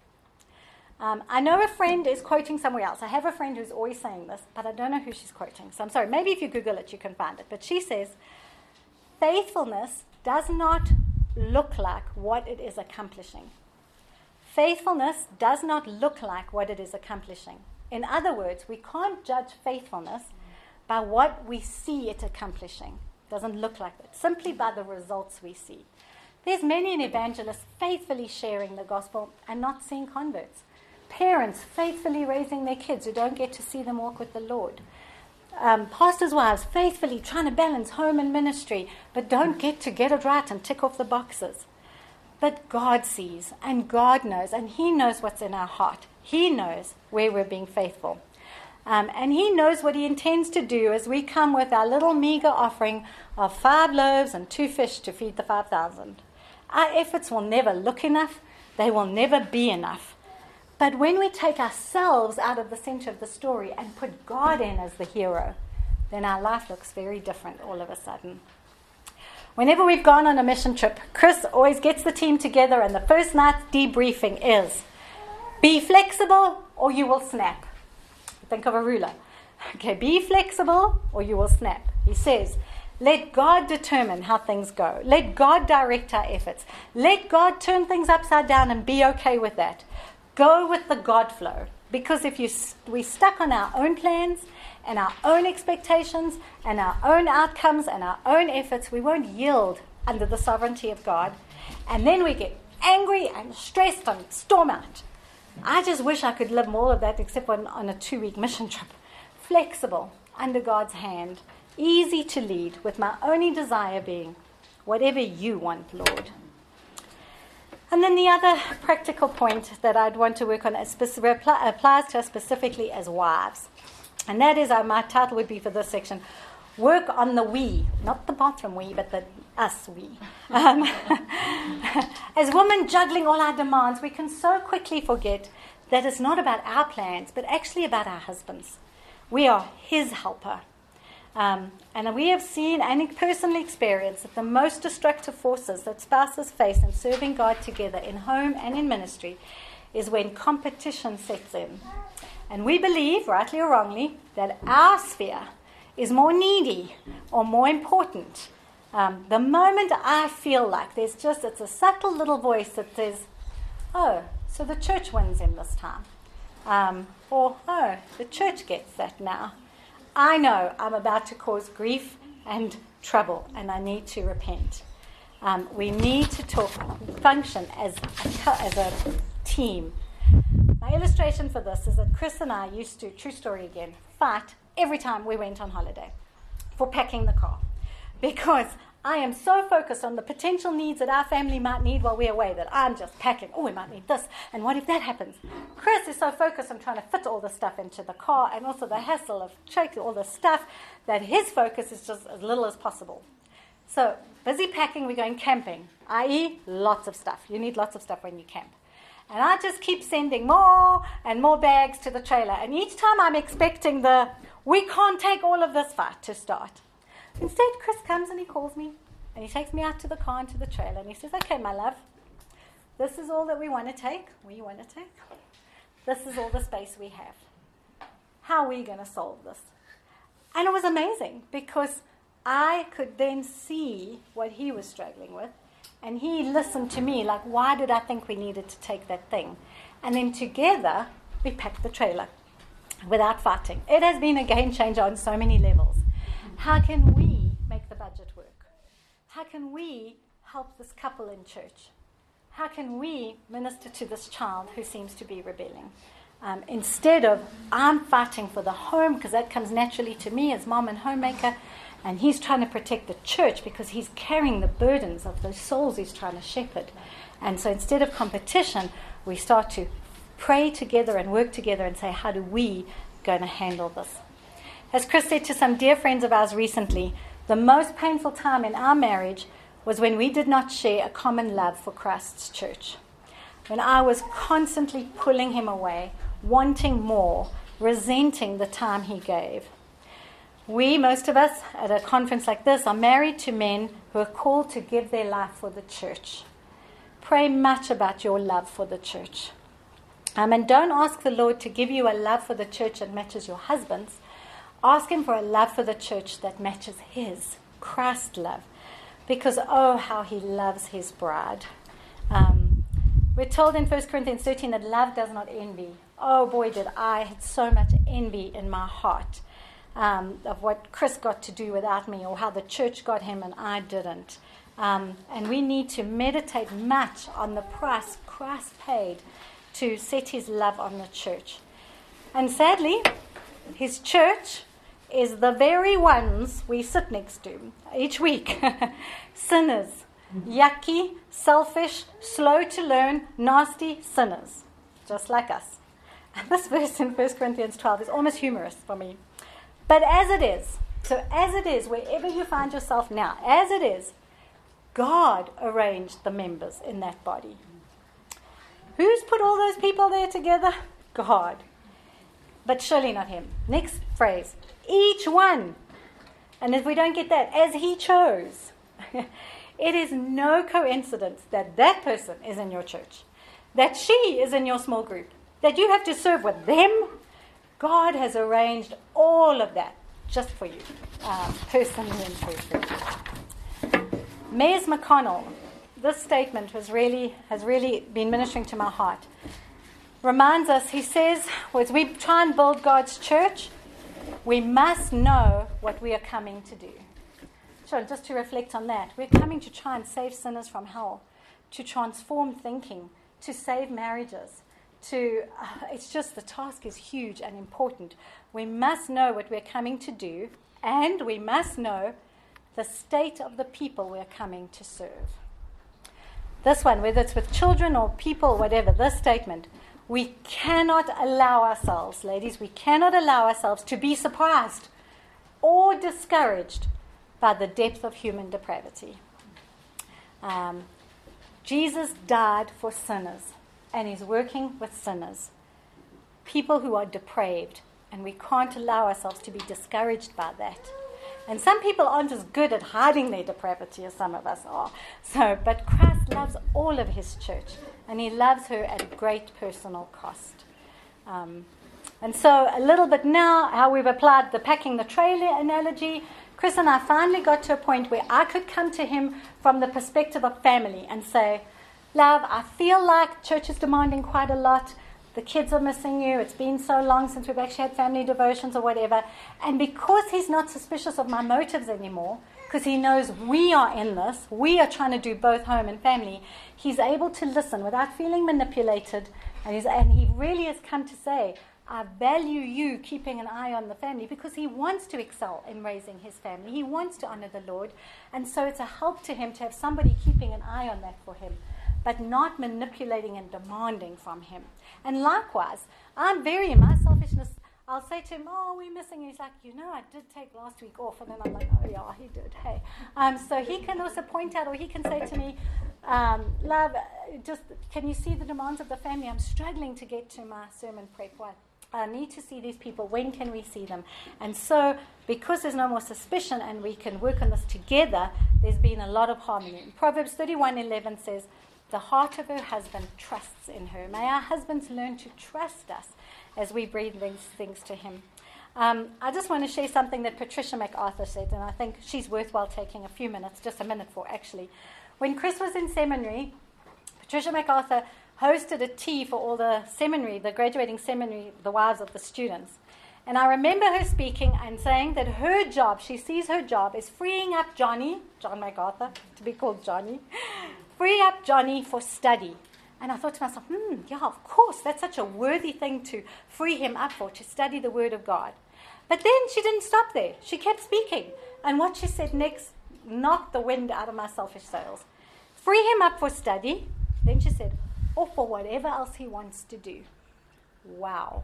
Speaker 1: I know a friend is quoting somewhere else. I have a friend who's always saying this, but I don't know who she's quoting. So I'm sorry. Maybe if you Google it, you can find it. But she says, faithfulness does not look like what it is accomplishing. Faithfulness does not look like what it is accomplishing. In other words, we can't judge faithfulness by what we see it accomplishing. It doesn't look like that. Simply by the results we see. There's many an evangelist faithfully sharing the gospel and not seeing converts. Parents faithfully raising their kids who don't get to see them walk with the Lord. Pastors' wives faithfully trying to balance home and ministry, but don't get it right and tick off the boxes. But God sees, and God knows, and he knows what's in our heart. He knows where we're being faithful. And he knows what he intends to do as we come with our little meager offering of 5 loaves and 2 fish to feed the 5,000. Our efforts will never look enough. They will never be enough. But when we take ourselves out of the center of the story and put God in as the hero, then our life looks very different all of a sudden. Whenever we've gone on a mission trip, Chris always gets the team together, and the first night's debriefing is, be flexible or you will snap. Think of a ruler. Okay, be flexible or you will snap. He says, let God determine how things go. Let God direct our efforts. Let God turn things upside down and be okay with that. Go with the God flow. Because if we're stuck on our own plans and our own expectations and our own outcomes and our own efforts, we won't yield under the sovereignty of God. And then we get angry and stressed and storm out. I just wish I could live more of that except on a 2-week mission trip. Flexible, under God's hand, easy to lead, with my only desire being, whatever you want, Lord. And then the other practical point that I'd want to work on applies to us specifically as wives. And that is, my title would be for this section, Work on the We, not the bathroom we, but the us we. As women juggling all our demands, we can so quickly forget that it's not about our plans, but actually about our husbands. We are his helper. And we have seen and personally experienced that the most destructive forces that spouses face in serving God together in home and in ministry is when competition sets in. And we believe, rightly or wrongly, that our sphere is more needy or more important. The moment I feel like it's a subtle little voice that says, oh, so the church wins him this time. Or, oh, the church gets that now. I know I'm about to cause grief and trouble, and I need to repent. We need to function as a team. My illustration for this is that Chris and I used to, true story again, fight every time we went on holiday for packing the car. Because I am so focused on the potential needs that our family might need while we're away that I'm just packing. Oh, we might need this. And what if that happens? Chris is so focused on trying to fit all the stuff into the car and also the hassle of checking all the stuff that his focus is just as little as possible. So, busy packing, we're going camping, i.e. lots of stuff. You need lots of stuff when you camp. And I just keep sending more and more bags to the trailer. And each time I'm expecting we can't take all of this fight to start. Instead, Chris comes and he calls me. And he takes me out to the car and to the trailer. And he says, okay, my love, this is all that we want to take. We want to take. This is all the space we have. How are we going to solve this? And it was amazing because I could then see what he was struggling with. And he listened to me like, why did I think we needed to take that thing? And then together, we packed the trailer without fighting. It has been a game changer on so many levels. How can we make the budget work? How can we help this couple in church? How can we minister to this child who seems to be rebelling? Instead of, I'm fighting for the home, because that comes naturally to me as mom and homemaker, and he's trying to protect the church because he's carrying the burdens of those souls he's trying to shepherd. And so instead of competition, we start to pray together and work together and say, how do we going to handle this? As Chris said to some dear friends of ours recently, the most painful time in our marriage was when we did not share a common love for Christ's church. When I was constantly pulling him away, wanting more, resenting the time he gave. We, most of us, at a conference like this, are married to men who are called to give their life for the church. Pray much about your love for the church. And don't ask the Lord to give you a love for the church that matches your husband's. Ask him for a love for the church that matches his, Christ love. Because, oh, how he loves his bride. We're told in 1 Corinthians 13 that love does not envy. Oh, boy, did I had so much envy in my heart of what Chris got to do without me or how the church got him and I didn't. And we need to meditate much on the price Christ paid to set his love on the church. And sadly, his church is the very ones we sit next to each week. Sinners. Yucky, selfish, slow to learn, nasty sinners. Just like us. And this verse in 1 Corinthians 12 is almost humorous for me. But as it is, wherever you find yourself now, as it is, God arranged the members in that body. Who's put all those people there together? God. But surely not him. Next phrase. Each one. And if we don't get that, as he chose. It is no coincidence that that person is in your church. That she is in your small group. That you have to serve with them. God has arranged all of that just for you. Person and person. Mays McConnell. This statement has really been ministering to my heart. Reminds us, he says, as we try and build God's church, we must know what we are coming to do. Sure, just to reflect on that, we're coming to try and save sinners from hell, to transform thinking, to save marriages, it's just the task is huge and important. We must know what we're coming to do, and we must know the state of the people we're coming to serve. This one, whether it's with children or people, whatever, this statement, We cannot allow ourselves, ladies, we cannot allow ourselves to be surprised or discouraged by the depth of human depravity. Jesus died for sinners, and he's working with sinners, people who are depraved, and we can't allow ourselves to be discouraged by that. And some people aren't as good at hiding their depravity as some of us are. But Christ loves all of his church, and he loves her at great personal cost. And so a little bit now, how we've applied the packing the trailer analogy, Chris and I finally got to a point where I could come to him from the perspective of family and say, love, I feel like church is demanding quite a lot. The kids are missing you. It's been so long since we've actually had family devotions or whatever. And because he's not suspicious of my motives anymore, because he knows we are in this, we are trying to do both home and family, he's able to listen without feeling manipulated. And he really has come to say, I value you keeping an eye on the family, because he wants to excel in raising his family. He wants to honor the Lord. And so it's a help to him to have somebody keeping an eye on that for him, but not manipulating and demanding from him. And likewise, I'm very in my selfishness. I'll say to him, oh, we're missing you. He's like, I did take last week off. And then I'm like, oh, yeah, he did. Hey. So he can also point out, or he can say to me, love, just can you see the demands of the family? I'm struggling to get to my sermon prep. What? I need to see these people. When can we see them? And so, because there's no more suspicion and we can work on this together, there's been a lot of harmony. Proverbs 31:11 says, the heart of her husband trusts in her. May our husbands learn to trust us as we bring these things to him. I just want to share something that Patricia MacArthur said, and I think she's worthwhile taking a few minutes, just a minute for actually. When Chris was in seminary, Patricia MacArthur hosted a tea for all the seminary, the graduating seminary, the wives of the students. And I remember her speaking and saying that her job, she sees her job, is freeing up John MacArthur, to be called Johnny, free up Johnny for study. And I thought to myself, yeah, of course, that's such a worthy thing to free him up for, to study the Word of God. But then she didn't stop there. She kept speaking. And what she said next knocked the wind out of my selfish sails. Free him up for study. Then she said, or for whatever else he wants to do. Wow.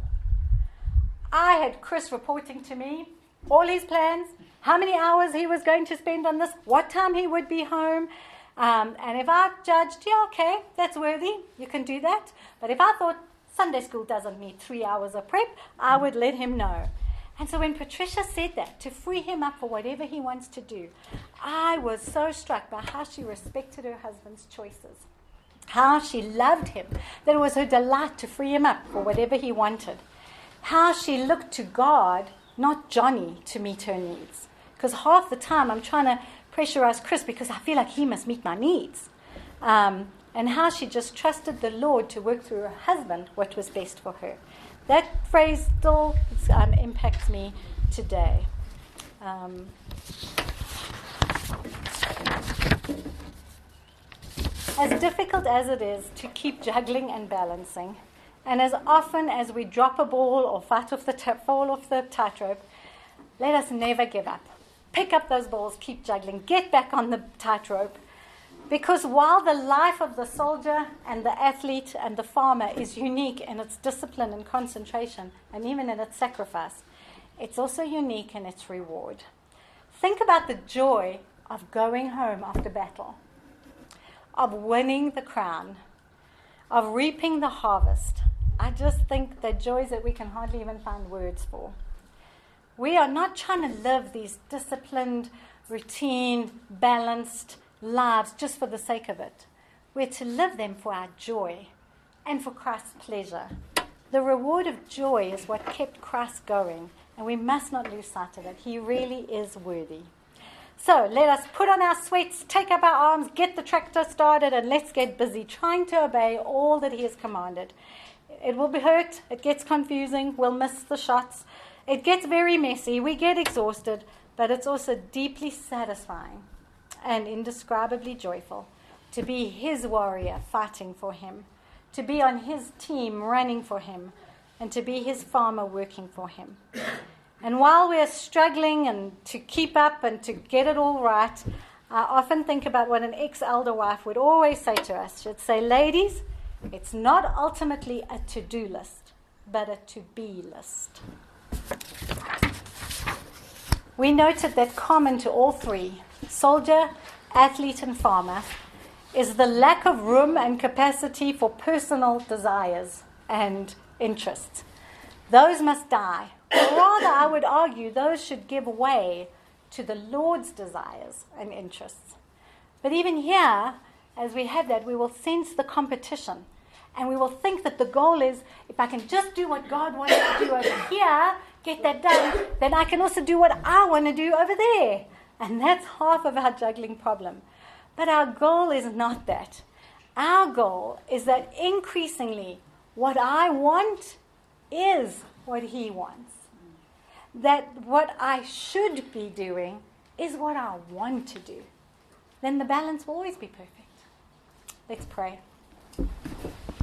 Speaker 1: I had Chris reporting to me all his plans, how many hours he was going to spend on this, what time he would be home. And if I judged, yeah, okay, that's worthy, you can do that. But if I thought Sunday school doesn't need 3 hours of prep, I would let him know. And so when Patricia said that, to free him up for whatever he wants to do, I was so struck by how she respected her husband's choices, how she loved him, that it was her delight to free him up for whatever he wanted, how she looked to God, not Johnny, to meet her needs. Because half the time I'm trying to pressurize Chris because I feel like he must meet my needs. And how she just trusted the Lord to work through her husband what was best for her. That phrase still impacts me today. As difficult as it is to keep juggling and balancing, and as often as we drop a ball or fall off the tightrope, let us never give up. Pick up those balls, keep juggling, get back on the tightrope. Because while the life of the soldier and the athlete and the farmer is unique in its discipline and concentration, and even in its sacrifice, it's also unique in its reward. Think about the joy of going home after battle, of winning the crown, of reaping the harvest. I just think they're joys that we can hardly even find words for. We are not trying to live these disciplined, routine, balanced lives just for the sake of it. We're to live them for our joy and for Christ's pleasure. The reward of joy is what kept Christ going, and we must not lose sight of it. He really is worthy. So let us put on our sweats, take up our arms, get the tractor started, and let's get busy trying to obey all that he has commanded. It will be hurt, it gets confusing, we'll miss the shots, it gets very messy, we get exhausted, but it's also deeply satisfying and indescribably joyful to be his warrior fighting for him, to be on his team running for him, and to be his farmer working for him. And while we're struggling and to keep up and to get it all right, I often think about what an ex-elder wife would always say to us. She'd say, ladies, It's not ultimately a to-do list, but a to-be list. We noted that common to all three, soldier, athlete, and farmer, is the lack of room and capacity for personal desires and interests. Those must die. Or rather, I would argue, those should give way to the Lord's desires and interests. But even here, as we have that, we will sense the competition. And we will think that the goal is, if I can just do what God wants to do over here, get that done, then I can also do what I want to do over there. And that's half of our juggling problem. But our goal is not that. Our goal is that increasingly what I want is what He wants. That what I should be doing is what I want to do. Then the balance will always be perfect. Let's pray.